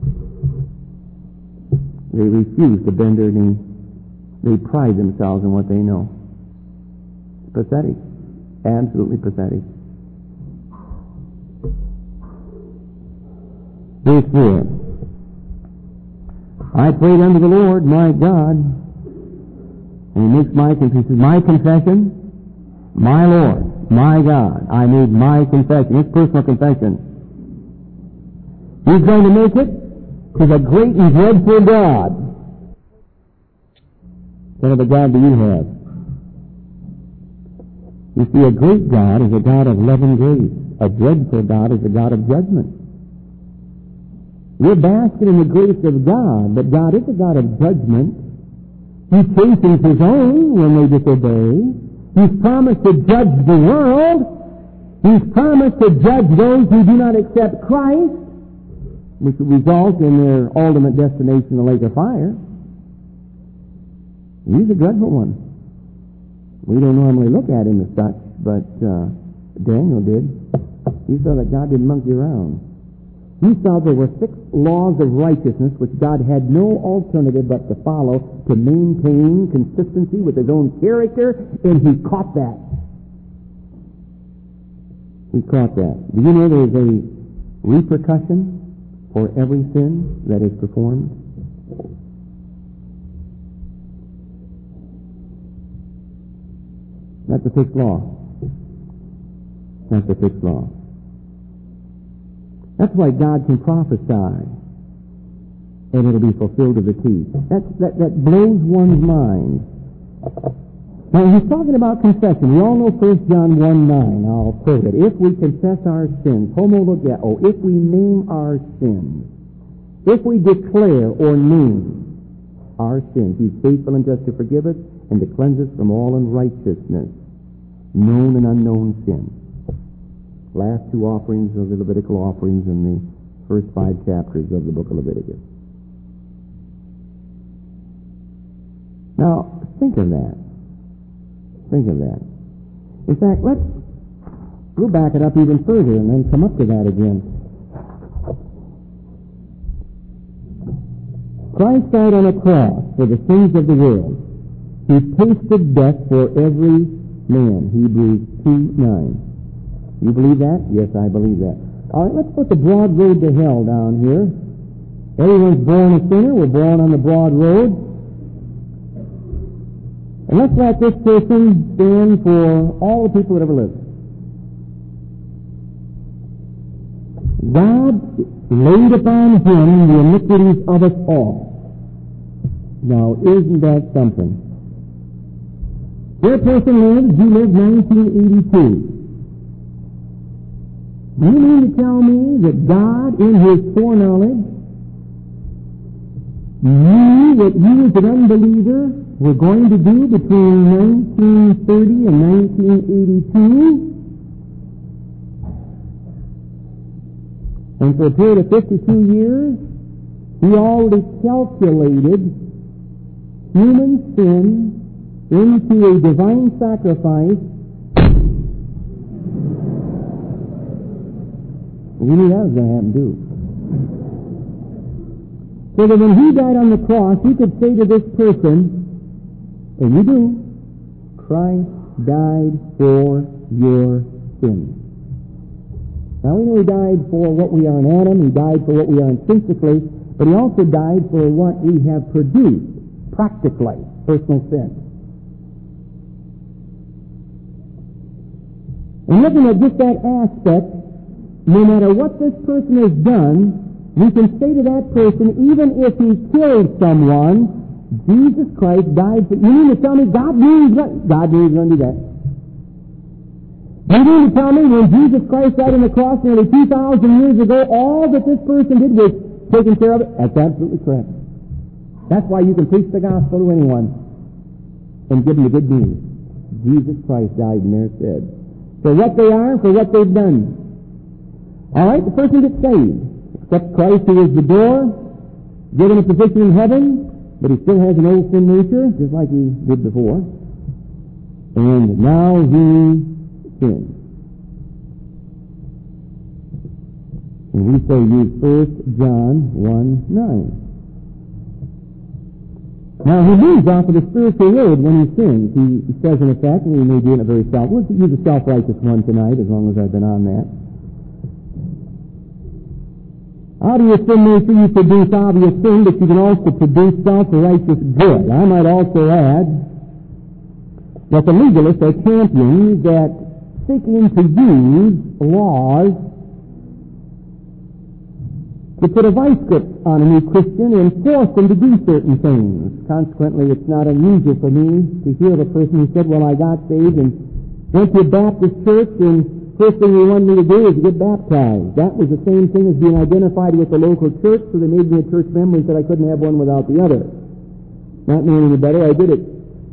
They refuse to bend their knee. They pride themselves in what they know. It's pathetic. Absolutely pathetic. Verse four. I prayed unto the Lord, my God, and He makes my confession, my confession, my Lord, my God. I made my confession. It's personal confession. He's going to make it to the great and dreadful God. What other God do you have? You see, a great God is a God of love and grace. A dreadful God is a God of judgment. We're basking in the grace of God, but God is a God of judgment. He chastens His own when they disobey. He's promised to judge the world. He's promised to judge those who do not accept Christ, which will result in their ultimate destination, the lake of fire. He's a dreadful one. We don't normally look at him as such, but uh, Daniel did. He saw that God didn't monkey around. He saw there were six laws of righteousness which God had no alternative but to follow to maintain consistency with His own character, and He caught that. He caught that. Do you know there's a repercussion for every sin that is performed? That's a fixed law. That's a fixed law. That's why God can prophesy, and it'll be fulfilled to the T. That's, that, that blows one's mind. Now, he's talking about confession. We all know First John one nine. I'll quote it. If we confess our sins, homologeo, if we name our sins, if we declare or name our sins, He's faithful and just to forgive us and to cleanse us from all unrighteousness, known and unknown sin. Last two offerings of the Levitical offerings in the first five chapters of the book of Leviticus. Now, think of that. Think of that. In fact, let's we'll back it up even further and then come up to that again. Christ died on a cross for the sins of the world. He tasted death for every man. Hebrews two nine. You believe that? Yes, I believe that. All right, let's put the broad road to hell down here. Everyone's born a sinner. We're born on the broad road. And let's let this person stand for all the people that ever lived. God laid upon Him the iniquities of us all. Now, isn't that something? Their person lives, you lived nineteen eighty-two. Do you mean to tell me that God, in His foreknowledge, knew what you as an unbeliever were going to do between nineteen thirty and nineteen eighty-two? And for a period of fifty-two years, He already calculated human sin into a divine sacrifice. We knew that was going to happen too. So that when He died on the cross, He could say to this person, and you do, Christ died for your sins. Now we know He died for what we are in Adam, He died for what we are intrinsically, but He also died for what we have produced, practically, personal sin. And looking at just that aspect, no matter what this person has done, we can say to that person, even if he killed someone, Jesus Christ died for... You mean to tell me God knew he was going, God knew he was going to do that? You mean to tell me when Jesus Christ died on the cross nearly two thousand years ago, all that this person did was taking care of it? That's absolutely correct. That's why you can preach the gospel to anyone and give them the good news. Jesus Christ died in their stead. For what they are, for what they've done. All right, the person gets saved. Accepts Christ who is the door, given a position in heaven, but he still has an old sin nature, just like he did before. And now he sins. And we say use First John one nine. Now he moves off of the spiritual road when he sins. He, he says in effect, and we may do it in a very self, let's use a self-righteous one tonight, as long as I've been on that. Out of your sin nature you produce obvious sin, but you can also produce self-righteous good. I might also add that the legalists are champions that seeking to use laws to put a vice grip on a new Christian and force them to do certain things. Consequently, it's not unusual for me to hear the person who said, well, I got saved and went to a Baptist church and first thing they wanted me to do is get baptized. That was the same thing as being identified with the local church, so they made me a church member and said I couldn't have one without the other. Not knowing any better, I did it.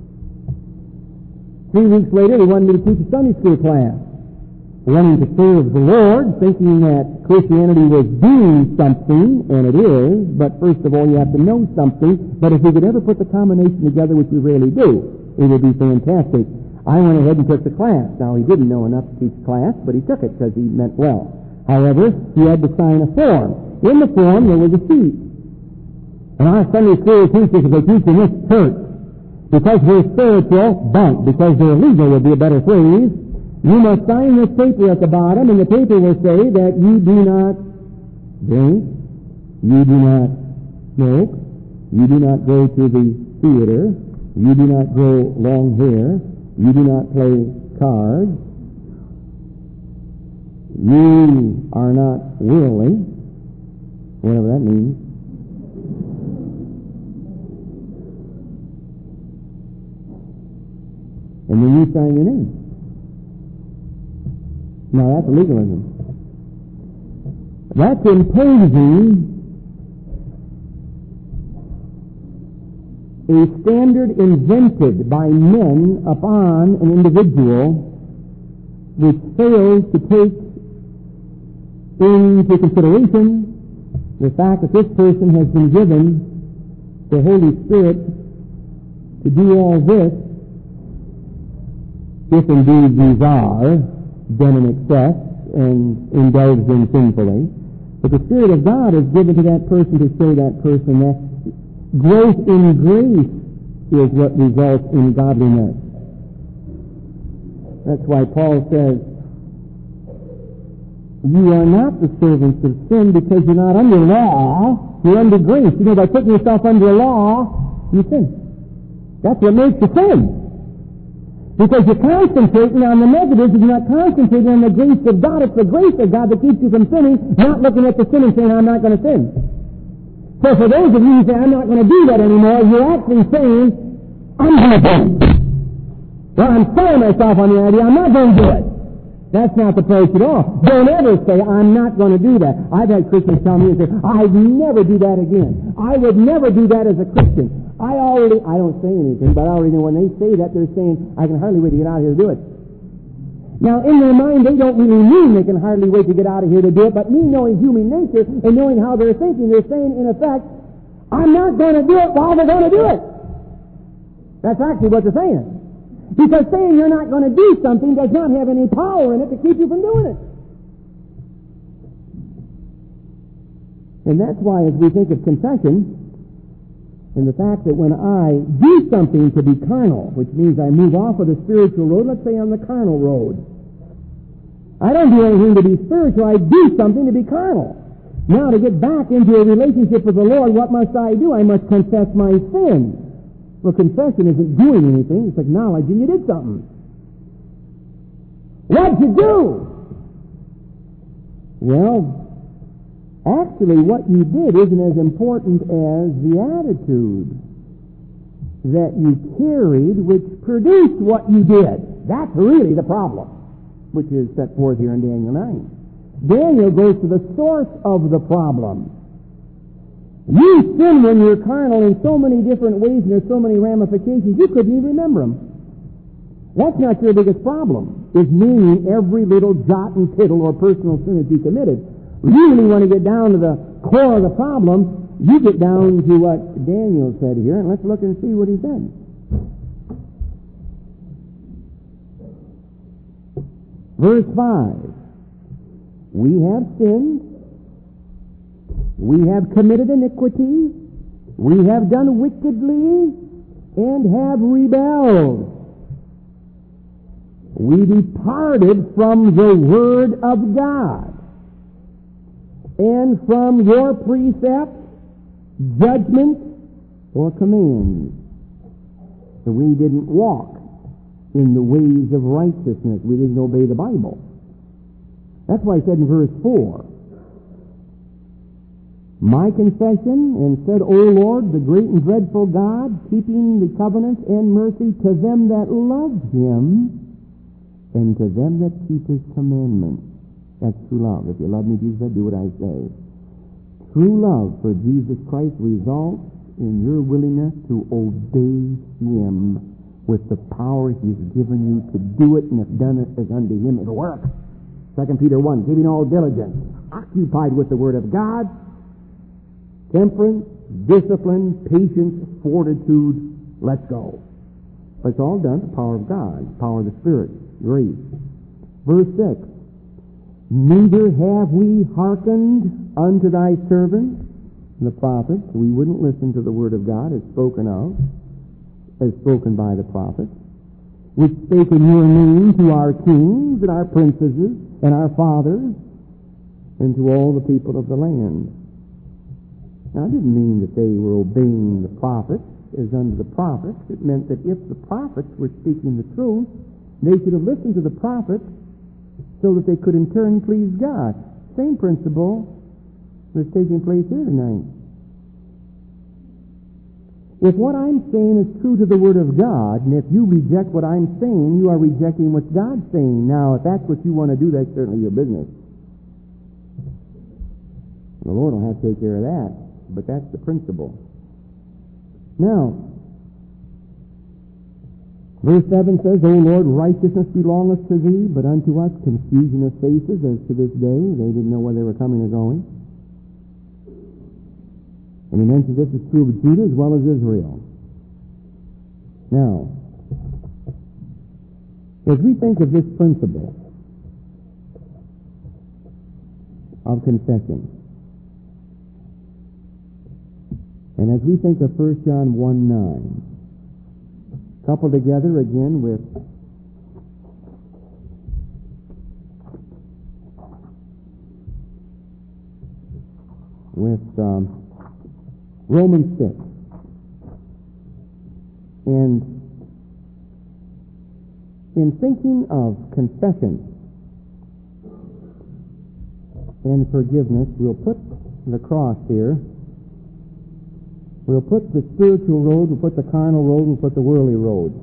Three weeks later, they wanted me to teach a Sunday school class. Wanting to serve the Lord, thinking that Christianity was doing something, and it is, but first of all, you have to know something. But if we could ever put the combination together, which we rarely do, it would be fantastic. I went ahead and took the class. Now, he didn't know enough to teach class, but he took it because he meant well. However, he had to sign a form. In the form, there was a sheet. And our Sunday school teachers, if they teach in this church, because we're spiritual, bunk, because they're legal would be a better phrase, you must sign this paper at the bottom, and the paper will say that you do not drink, you do not smoke, you do not go to the theater, you do not grow long hair, you do not play cards, you are not worldly, whatever that means. And then you sign your name. Now that's legalism. That's imposing a standard invented by men upon an individual which fails to take into consideration the fact that this person has been given the Holy Spirit to do all this, if indeed these are done in excess and indulged in sinfully. But the Spirit of God is given to that person to show that person that growth in grace is what results in godliness. That's why Paul says, you are not the servants of sin because you're not under law, you're under grace. You know, by putting yourself under law, you sin. That's what makes you sin. Because you're concentrating on the negatives and you're not concentrating on the grace of God. It's the grace of God that keeps you from sinning, not looking at the sin and saying, I'm not going to sin. So for those of you who say, I'm not going to do that anymore, you're actually saying, I'm going to do it. Well, I'm throwing myself on the idea, I'm not going to do it. That's not the approach at all. Don't ever say, I'm not going to do that. I've had Christians tell me, I'd never do that again. I would never do that as a Christian. I already, I don't say anything, but I already know when they say that, they're saying, I can hardly wait to get out of here to do it. Now, in their mind, they don't really mean they can hardly wait to get out of here to do it, but me knowing human nature and knowing how they're thinking, they're saying, in effect, I'm not going to do it while they're going to do it. That's actually what they're saying. Because saying you're not going to do something does not have any power in it to keep you from doing it. And that's why, as we think of confession, and the fact that when I do something to be carnal, which means I move off of the spiritual road, let's say on the carnal road. I don't do anything to be spiritual, I do something to be carnal. Now, to get back into a relationship with the Lord, what must I do? I must confess my sin. Well, confession isn't doing anything, it's acknowledging you did something. What'd you do? Well, actually what you did isn't as important as the attitude that you carried which produced what you did. That's really the problem, which is set forth here in Daniel nine. Daniel goes to the source of the problem. You sin when you're carnal in so many different ways and there's so many ramifications, you couldn't even remember them. That's not your biggest problem, is naming every little jot and tittle or personal sin that you committed. Really want to get down to the core of the problem, you get down to what Daniel said here, and let's look and see what he said. Verse five. We have sinned. We have committed iniquity. We have done wickedly and have rebelled. We departed from the Word of God and from your precepts, judgments, or commands. So we didn't walk in the ways of righteousness. We didn't obey the Bible. That's why I said in verse four, my confession, and said, O Lord, the great and dreadful God, keeping the covenant and mercy to them that love Him, and to them that keep His commandments. That's true love. If you love me, Jesus said, do what I say. True love for Jesus Christ results in your willingness to obey Him with the power He's given you to do it, and if done it as unto Him, it'll work. Second Peter one, giving all diligence, occupied with the Word of God, temperance, discipline, patience, fortitude, let's go. But it's all done the power of God, power of the Spirit, grace. Verse six, neither have we hearkened unto thy servants, the prophets. We wouldn't listen to the Word of God as spoken of, as spoken by the prophets, which spake in your name to our kings and our princesses and our fathers and to all the people of the land. Now, I didn't mean that they were obeying the prophets as unto the prophets. It meant that if the prophets were speaking the truth, they should have listened to the prophets so that they could in turn please God. Same principle that's taking place here tonight. If what I'm saying is true to the Word of God, and if you reject what I'm saying, you are rejecting what God's saying. Now, if that's what you want to do, that's certainly your business. The Lord will have to take care of that. But that's the principle. Now, verse seven says, O Lord, righteousness belongeth to Thee, but unto us confusion of faces, as to this day. They didn't know whether they were coming or going. And he mentions this is true of Judah as well as Israel. Now, as we think of this principle of confession, and as we think of First John one nine, coupled together again with with um, Romans six, and in thinking of confession and forgiveness, we'll put the cross here. We'll put the spiritual road, we'll put the carnal road, we'll put the worldly road.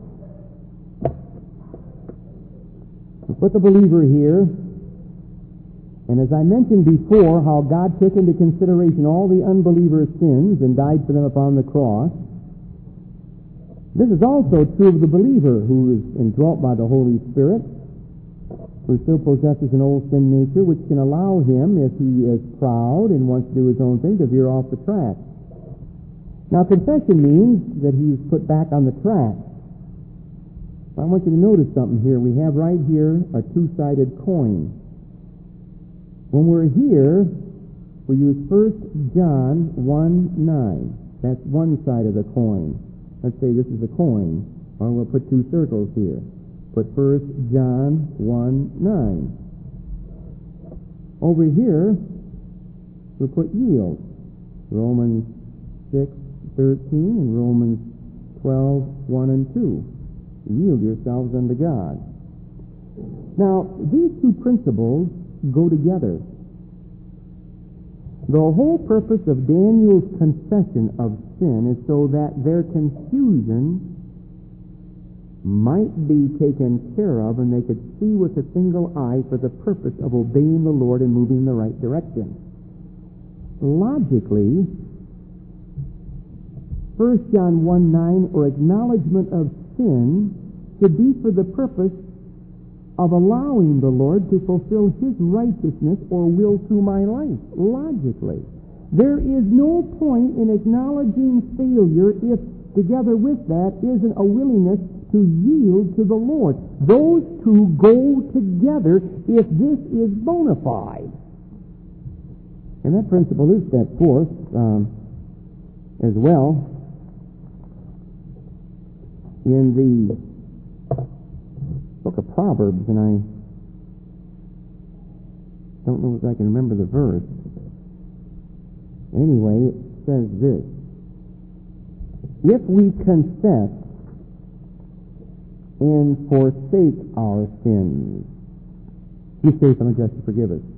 We'll put the believer here, and as I mentioned before, how God took into consideration all the unbelievers' sins and died for them upon the cross. This is also true of the believer who is indwelt by the Holy Spirit, who still possesses an old sin nature, which can allow him, if he is proud and wants to do his own thing, to veer off the track. Now, confession means that he's put back on the track. I want you to notice something here. We have right here a two-sided coin. When we're here, we use First John one nine. That's one side of the coin. Let's say this is a coin, or we'll put two circles here. Put First John one nine. Over here, we'll put yield. Romans six thirteen and Romans twelve one and two. Yield yourselves unto God. Now, these two principles go together. The whole purpose of Daniel's confession of sin is so that their confusion might be taken care of and they could see with a single eye for the purpose of obeying the Lord and moving in the right direction. Logically, First John one nine, or acknowledgement of sin, should be for the purpose of allowing the Lord to fulfill His righteousness or will through my life, logically. There is no point in acknowledging failure if, together with that, isn't a willingness to yield to the Lord. Those two go together if this is bona fide. And that principle is set forth um, as well in the book of Proverbs, and I don't know if I can remember the verse. Anyway, it says this: if we confess and forsake our sins, He's faithful and just to forgive us.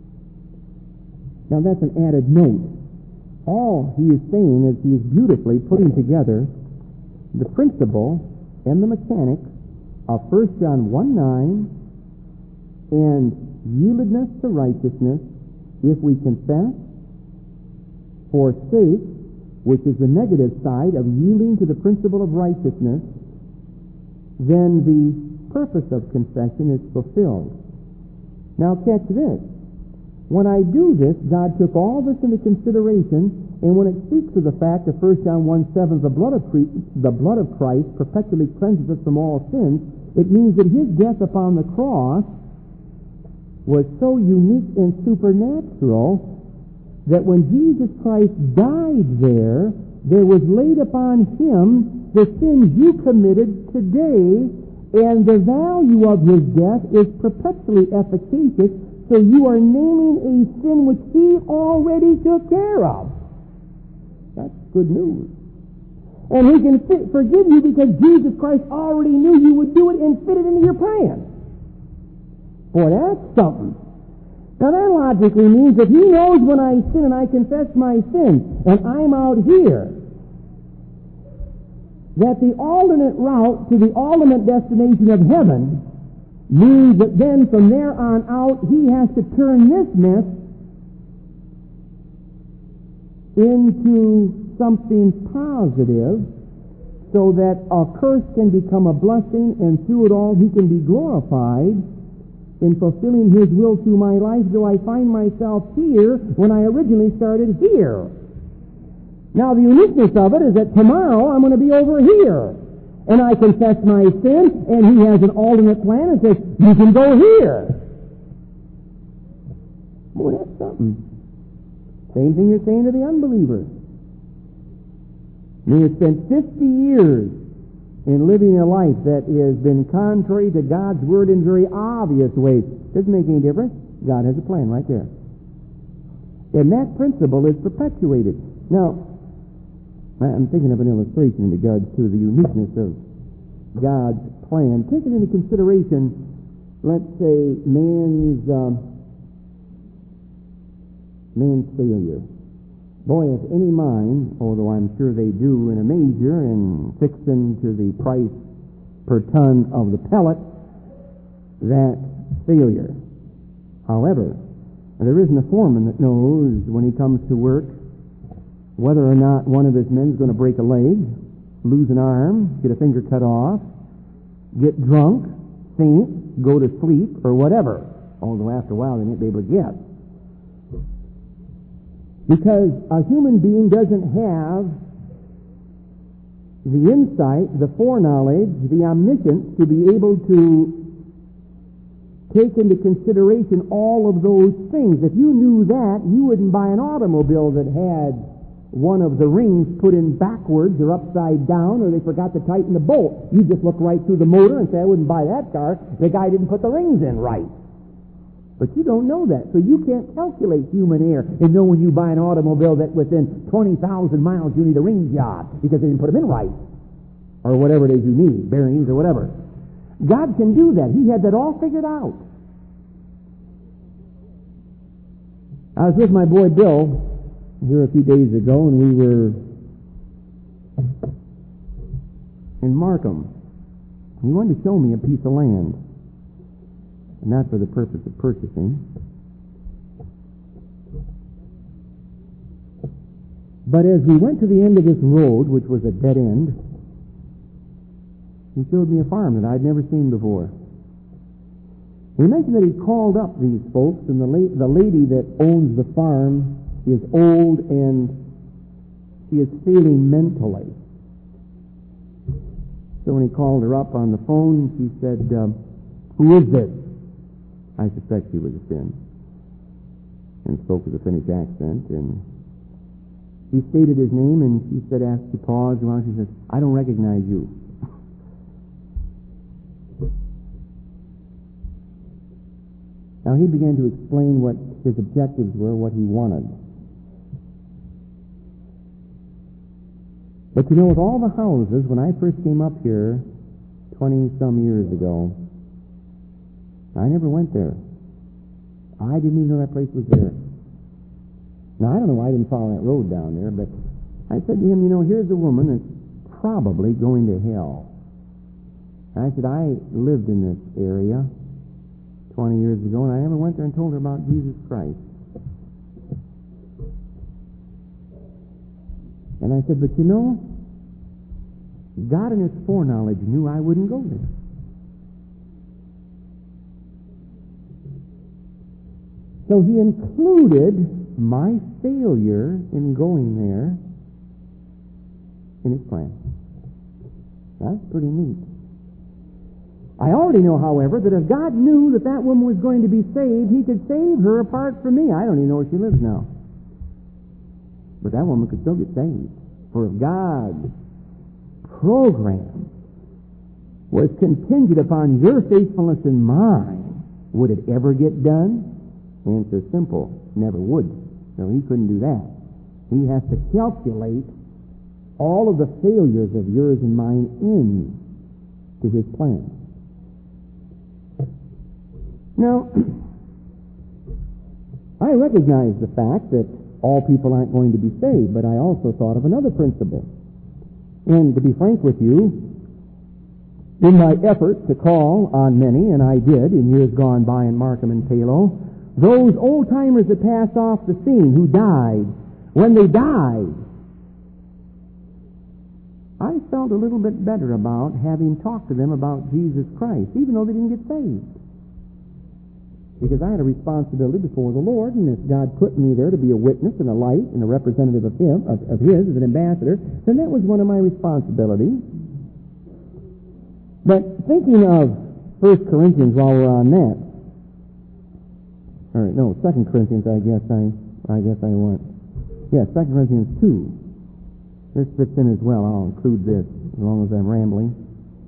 Now that's an added note. All he is saying is he is beautifully putting together the principle and the mechanics of First John one nine and yieldedness to righteousness if we confess, forsake, which is the negative side of yielding to the principle of righteousness, then the purpose of confession is fulfilled. Now catch this. When I do this, God took all this into consideration, and when it speaks of the fact that First John one seven, the blood of the blood of Christ perpetually cleanses us from all sins, it means that His death upon the cross was so unique and supernatural that when Jesus Christ died there, there was laid upon Him the sins you committed today, and the value of His death is perpetually efficacious, so you are naming a sin which He already took care of. That's good news. And He can fit, forgive you because Jesus Christ already knew you would do it and fit it into your plan. Boy, that's something. Now that logically means that He knows when I sin and I confess my sin, and I'm out here, that the alternate route to the ultimate destination of heaven means that then from there on out He has to turn this mess into something positive so that a curse can become a blessing, and through it all He can be glorified in fulfilling His will through my life, though I find myself here when I originally started here. Now the uniqueness of it is that tomorrow I'm going to be over here, and I confess my sin, and He has an alternate plan and says, you can go here. Boy, that's something. Same thing you're saying to the unbeliever. You have spent fifty years in living a life that has been contrary to God's Word in very obvious ways. Doesn't make any difference. God has a plan right there. And that principle is perpetuated. Now, I'm thinking of an illustration in regards to the uniqueness of God's plan. Taking into consideration, let's say, man's um, man's failure. Boy, if any mind, although I'm sure they do in a major and fixing to the price per ton of the pellet, that failure. However, there isn't a foreman that knows when he comes to work whether or not one of his men is going to break a leg, lose an arm, get a finger cut off, get drunk, faint, go to sleep, or whatever. Although after a while they may be able to guess. Because a human being doesn't have the insight, the foreknowledge, the omniscience to be able to take into consideration all of those things. If you knew that, you wouldn't buy an automobile that had one of the rings put in backwards or upside down, or they forgot to tighten the bolt. You just look right through the motor and say, I wouldn't buy that car. The guy didn't put the rings in right. But you don't know that, so you can't calculate human error and know when you buy an automobile that within twenty thousand miles you need a ring job because they didn't put them in right, or whatever it is you need, bearings or whatever. God can do that. He had that all figured out. I was with my boy Bill here a few days ago, and we were in Markham. He wanted to show me a piece of land, not for the purpose of purchasing. But as we went to the end of this road, which was a dead end, he showed me a farm that I'd never seen before. He mentioned that he called up these folks, and the, la- the lady that owns the farm is old and she is failing mentally. So when he called her up on the phone, she said, um, "Who is this?" I suspect she was a Finn, and spoke with a Finnish accent, and he stated his name, and she said, after she paused a while, she said, "I don't recognize you." Now he began to explain what his objectives were, what he wanted. But you know, with all the houses, when I first came up here twenty-some years ago, I never went there. I didn't even know that place was there. Now, I don't know why I didn't follow that road down there, but I said to him, you know, here's a woman that's probably going to hell. And I said, I lived in this area twenty years ago, and I never went there and told her about Jesus Christ. And I said, but you know, God in His foreknowledge knew I wouldn't go there. So He included my failure in going there in His plan. That's pretty neat. I already know, however, that if God knew that that woman was going to be saved, He could save her apart from me. I don't even know where she lives now. But that woman could still get saved. For if God's program was contingent upon your faithfulness and mine, would it ever get done? Answer simple, never would. So He couldn't do that. He has to calculate all of the failures of yours and mine in to His plan. Now, I recognize the fact that all people aren't going to be saved, but I also thought of another principle. And to be frank with you, in my effort to call on many, and I did in years gone by in Markham and Palo, those old-timers that passed off the scene who died, when they died, I felt a little bit better about having talked to them about Jesus Christ, even though they didn't get saved. Because I had a responsibility before the Lord, and if God put me there to be a witness and a light and a representative of Him, of, of His, as an ambassador, then that was one of my responsibilities. But thinking of First Corinthians while we're on that, or no, Second Corinthians, I guess I, I guess I want. Yeah, Second Corinthians two. This fits in as well. I'll include this as long as I'm rambling.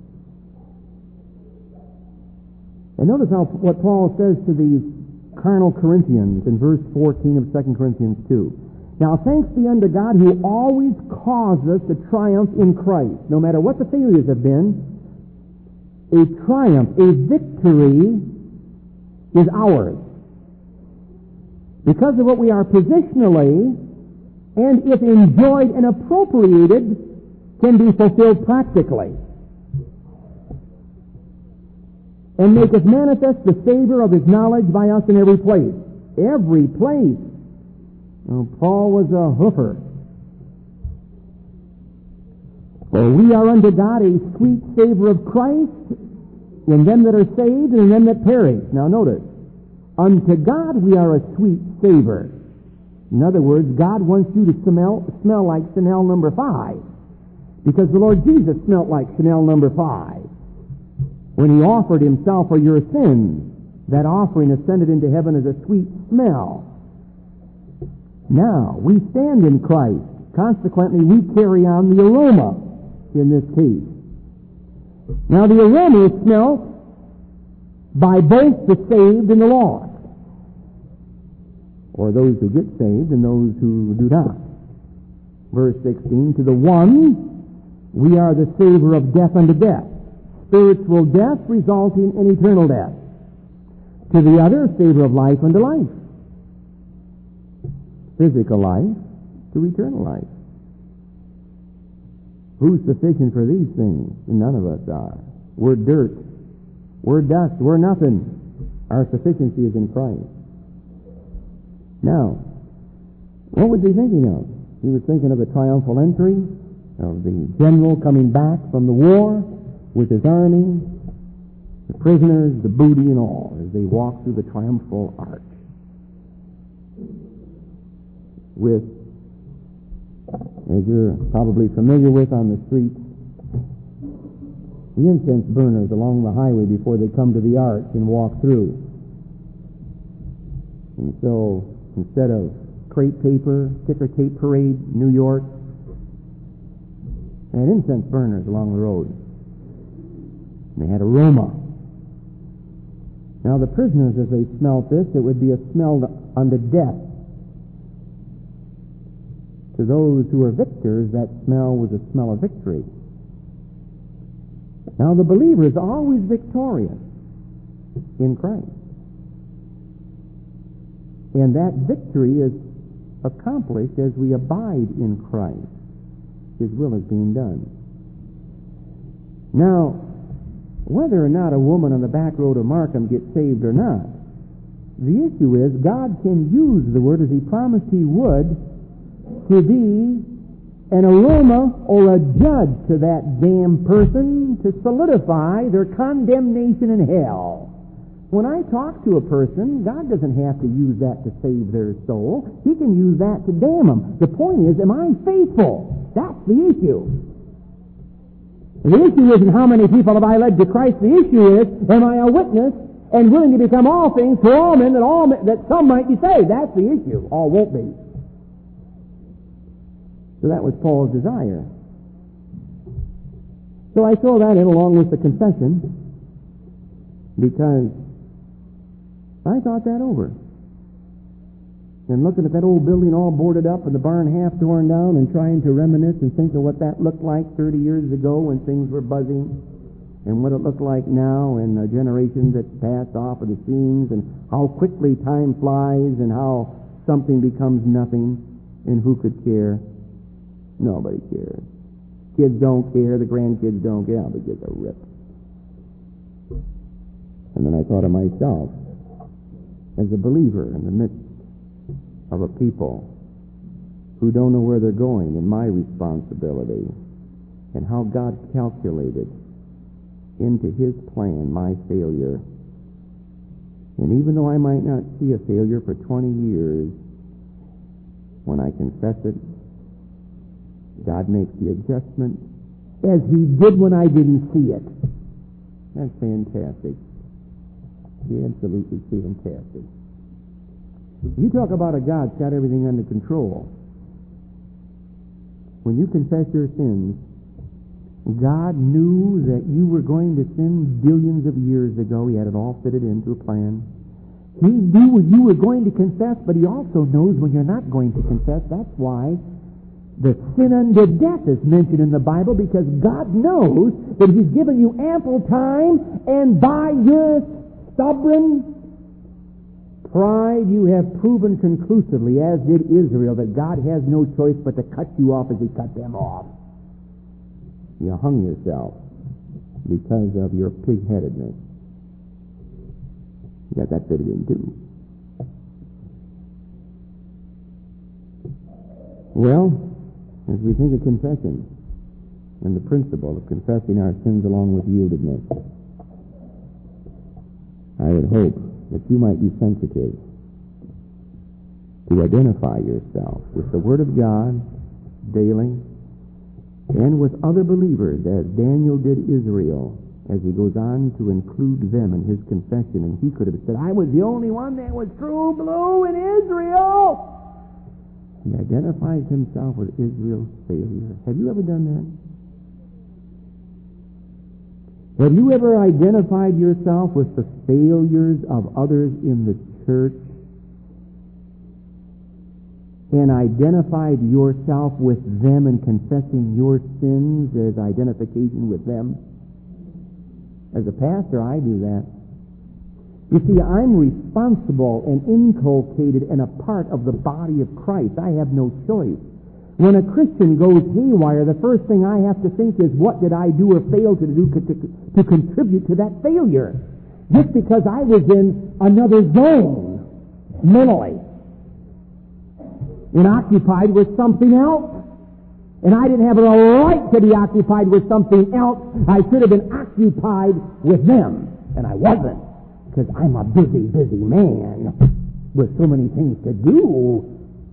And notice how what Paul says to these carnal Corinthians in verse fourteen of Second Corinthians two. Now thanks be unto God who always causes us to triumph in Christ. No matter what the failures have been, a triumph, a victory is ours. Because of what we are positionally, and if enjoyed and appropriated, can be fulfilled practically. And maketh manifest the savor of His knowledge by us in every place. Every place. Now, Paul was a hoofer. For we are unto God a sweet savor of Christ in them that are saved and in them that perish. Now notice, unto God we are a sweet savor. In other words, God wants you to smell, smell like Chanel number five. Because the Lord Jesus smelt like Chanel number five. When He offered Himself for your sins, that offering ascended into heaven as a sweet smell. Now, we stand in Christ. Consequently, we carry on the aroma in this case. Now, the aroma is smelt by both the saved and the lost, or those who get saved and those who do not. Verse sixteen, to the one, we are the savor of death unto death, spiritual death resulting in eternal death. To the other, savor of life unto life. Physical life to eternal life. Who's sufficient for these things? None of us are. We're dirt. We're dust. We're nothing. Our sufficiency is in Christ. Now, what was he thinking of? He was thinking of the triumphal entry, of the general coming back from the war with his army, the prisoners, the booty, and all, as they walk through the triumphal arch. With, as you're probably familiar with on the street, the incense burners along the highway before they come to the arch and walk through. And so, instead of crepe paper, ticker tape parade, New York, they had incense burners along the road. And they had aroma. Now the prisoners, as they smelt this, it would be a smell unto death. To those who were victors, that smell was a smell of victory. Now the believer is always victorious in Christ. And that victory is accomplished as we abide in Christ. His will is being done. Now, whether or not a woman on the back road of Markham gets saved or not, the issue is God can use the Word as He promised He would to be an aroma or a judge to that damned person to solidify their condemnation in hell. When I talk to a person, God doesn't have to use that to save their soul. He can use that to damn them. The point is, am I faithful? That's the issue. The issue isn't how many people have I led to Christ. The issue is, am I a witness and willing to become all things to all men that all men, that some might be saved? That's the issue. All won't be. So that was Paul's desire. So I throw that in along with the confession because I thought that over. And looking at that old building all boarded up and the barn half torn down and trying to reminisce and think of what that looked like thirty years ago when things were buzzing and what it looked like now and the generations that passed off of the scenes and how quickly time flies and how something becomes nothing and who could care? Nobody cares. Kids don't care. The grandkids don't care. They give a rip. And then I thought of myself as a believer in the midst of a people who don't know where they're going and my responsibility and how God calculated into His plan my failure. And even though I might not see a failure for twenty years, when I confess it, God makes the adjustment as He did when I didn't see it. That's fantastic. Absolutely fantastic. You talk about a God that's got everything under control. When you confess your sins, God knew that you were going to sin billions of years ago. He had it all fitted into a plan. He knew when you were going to confess, but He also knows when you're not going to confess. That's why the sin unto death is mentioned in the Bible, because God knows that He's given you ample time, and by your stubborn pride you have proven conclusively, as did Israel, that God has no choice but to cut you off as He cut them off. You hung yourself because of your pig-headedness. You got that fitted in too. Well, as we think of confession and the principle of confessing our sins along with yieldedness, I would hope that you might be sensitive to identify yourself with the Word of God daily and with other believers, as Daniel did Israel, as he goes on to include them in his confession. And he could have said, I was the only one that was true blue in Israel. He identifies himself with Israel's failure. Have you ever done that? Have you ever identified yourself with the failures of others in the church and identified yourself with them and confessing your sins as identification with them? As a pastor, I do that. You see, I'm responsible and inculcated and a part of the body of Christ. I have no choice. When a Christian goes haywire, the first thing I have to think is, what did I do or fail to do to, to contribute to that failure? Just because I was in another zone mentally and occupied with something else. And I didn't have a right to be occupied with something else. I should have been occupied with them. And I wasn't. Because I'm a busy, busy man with so many things to do.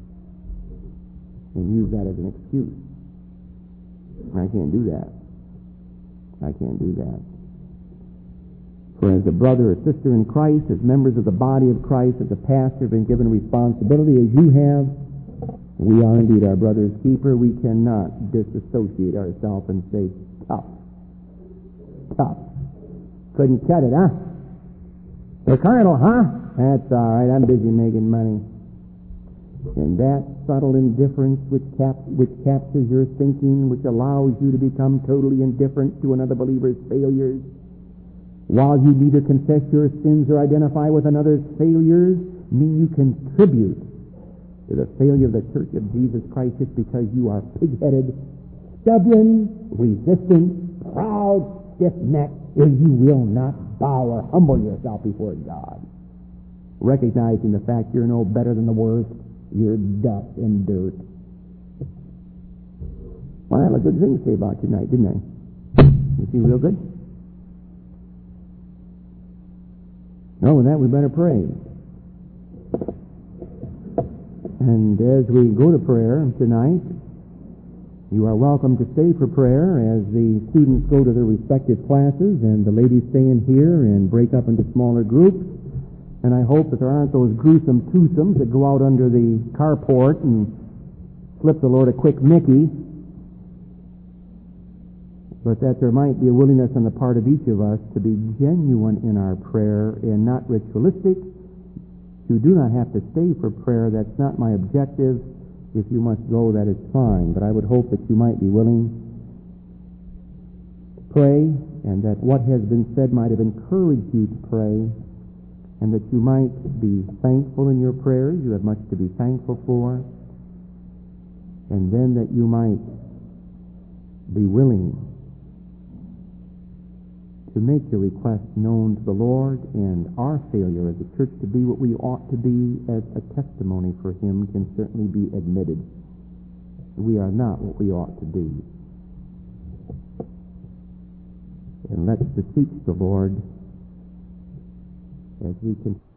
And use that as an excuse. I can't do that. I can't do that. For as a brother or sister in Christ, as members of the body of Christ, as a pastor, been given responsibility as you have, we are indeed our brother's keeper. We cannot disassociate ourselves and say, tough. Tough. Couldn't cut it, huh? The colonel, huh? That's all right. I'm busy making money. And that subtle indifference which, cap- which captures your thinking, which allows you to become totally indifferent to another believer's failures, while you neither confess your sins or identify with another's failures, mean you contribute to the failure of the Church of Jesus Christ just because you are pig-headed, stubborn, resistant, proud, stiff-necked, and you will not bow or humble yourself before God, recognizing the fact you're no better than the worst. You're dust and dirt. Well, I have a good thing to say about you tonight, didn't I? You feel real good? No, with that we better pray. And as we go to prayer tonight, you are welcome to stay for prayer as the students go to their respective classes and the ladies stay in here and break up into smaller groups. And I hope that there aren't those gruesome twosomes that go out under the carport and slip the Lord a quick Mickey, but that there might be a willingness on the part of each of us to be genuine in our prayer and not ritualistic. You do not have to stay for prayer. That's not my objective. If you must go, that is fine. But I would hope that you might be willing to pray and that what has been said might have encouraged you to pray, and that you might be thankful in your prayers. You have much to be thankful for. And then that you might be willing to make your request known to the Lord, and our failure as a church to be what we ought to be as a testimony for Him can certainly be admitted. We are not what we ought to be. And let's beseech the Lord as we can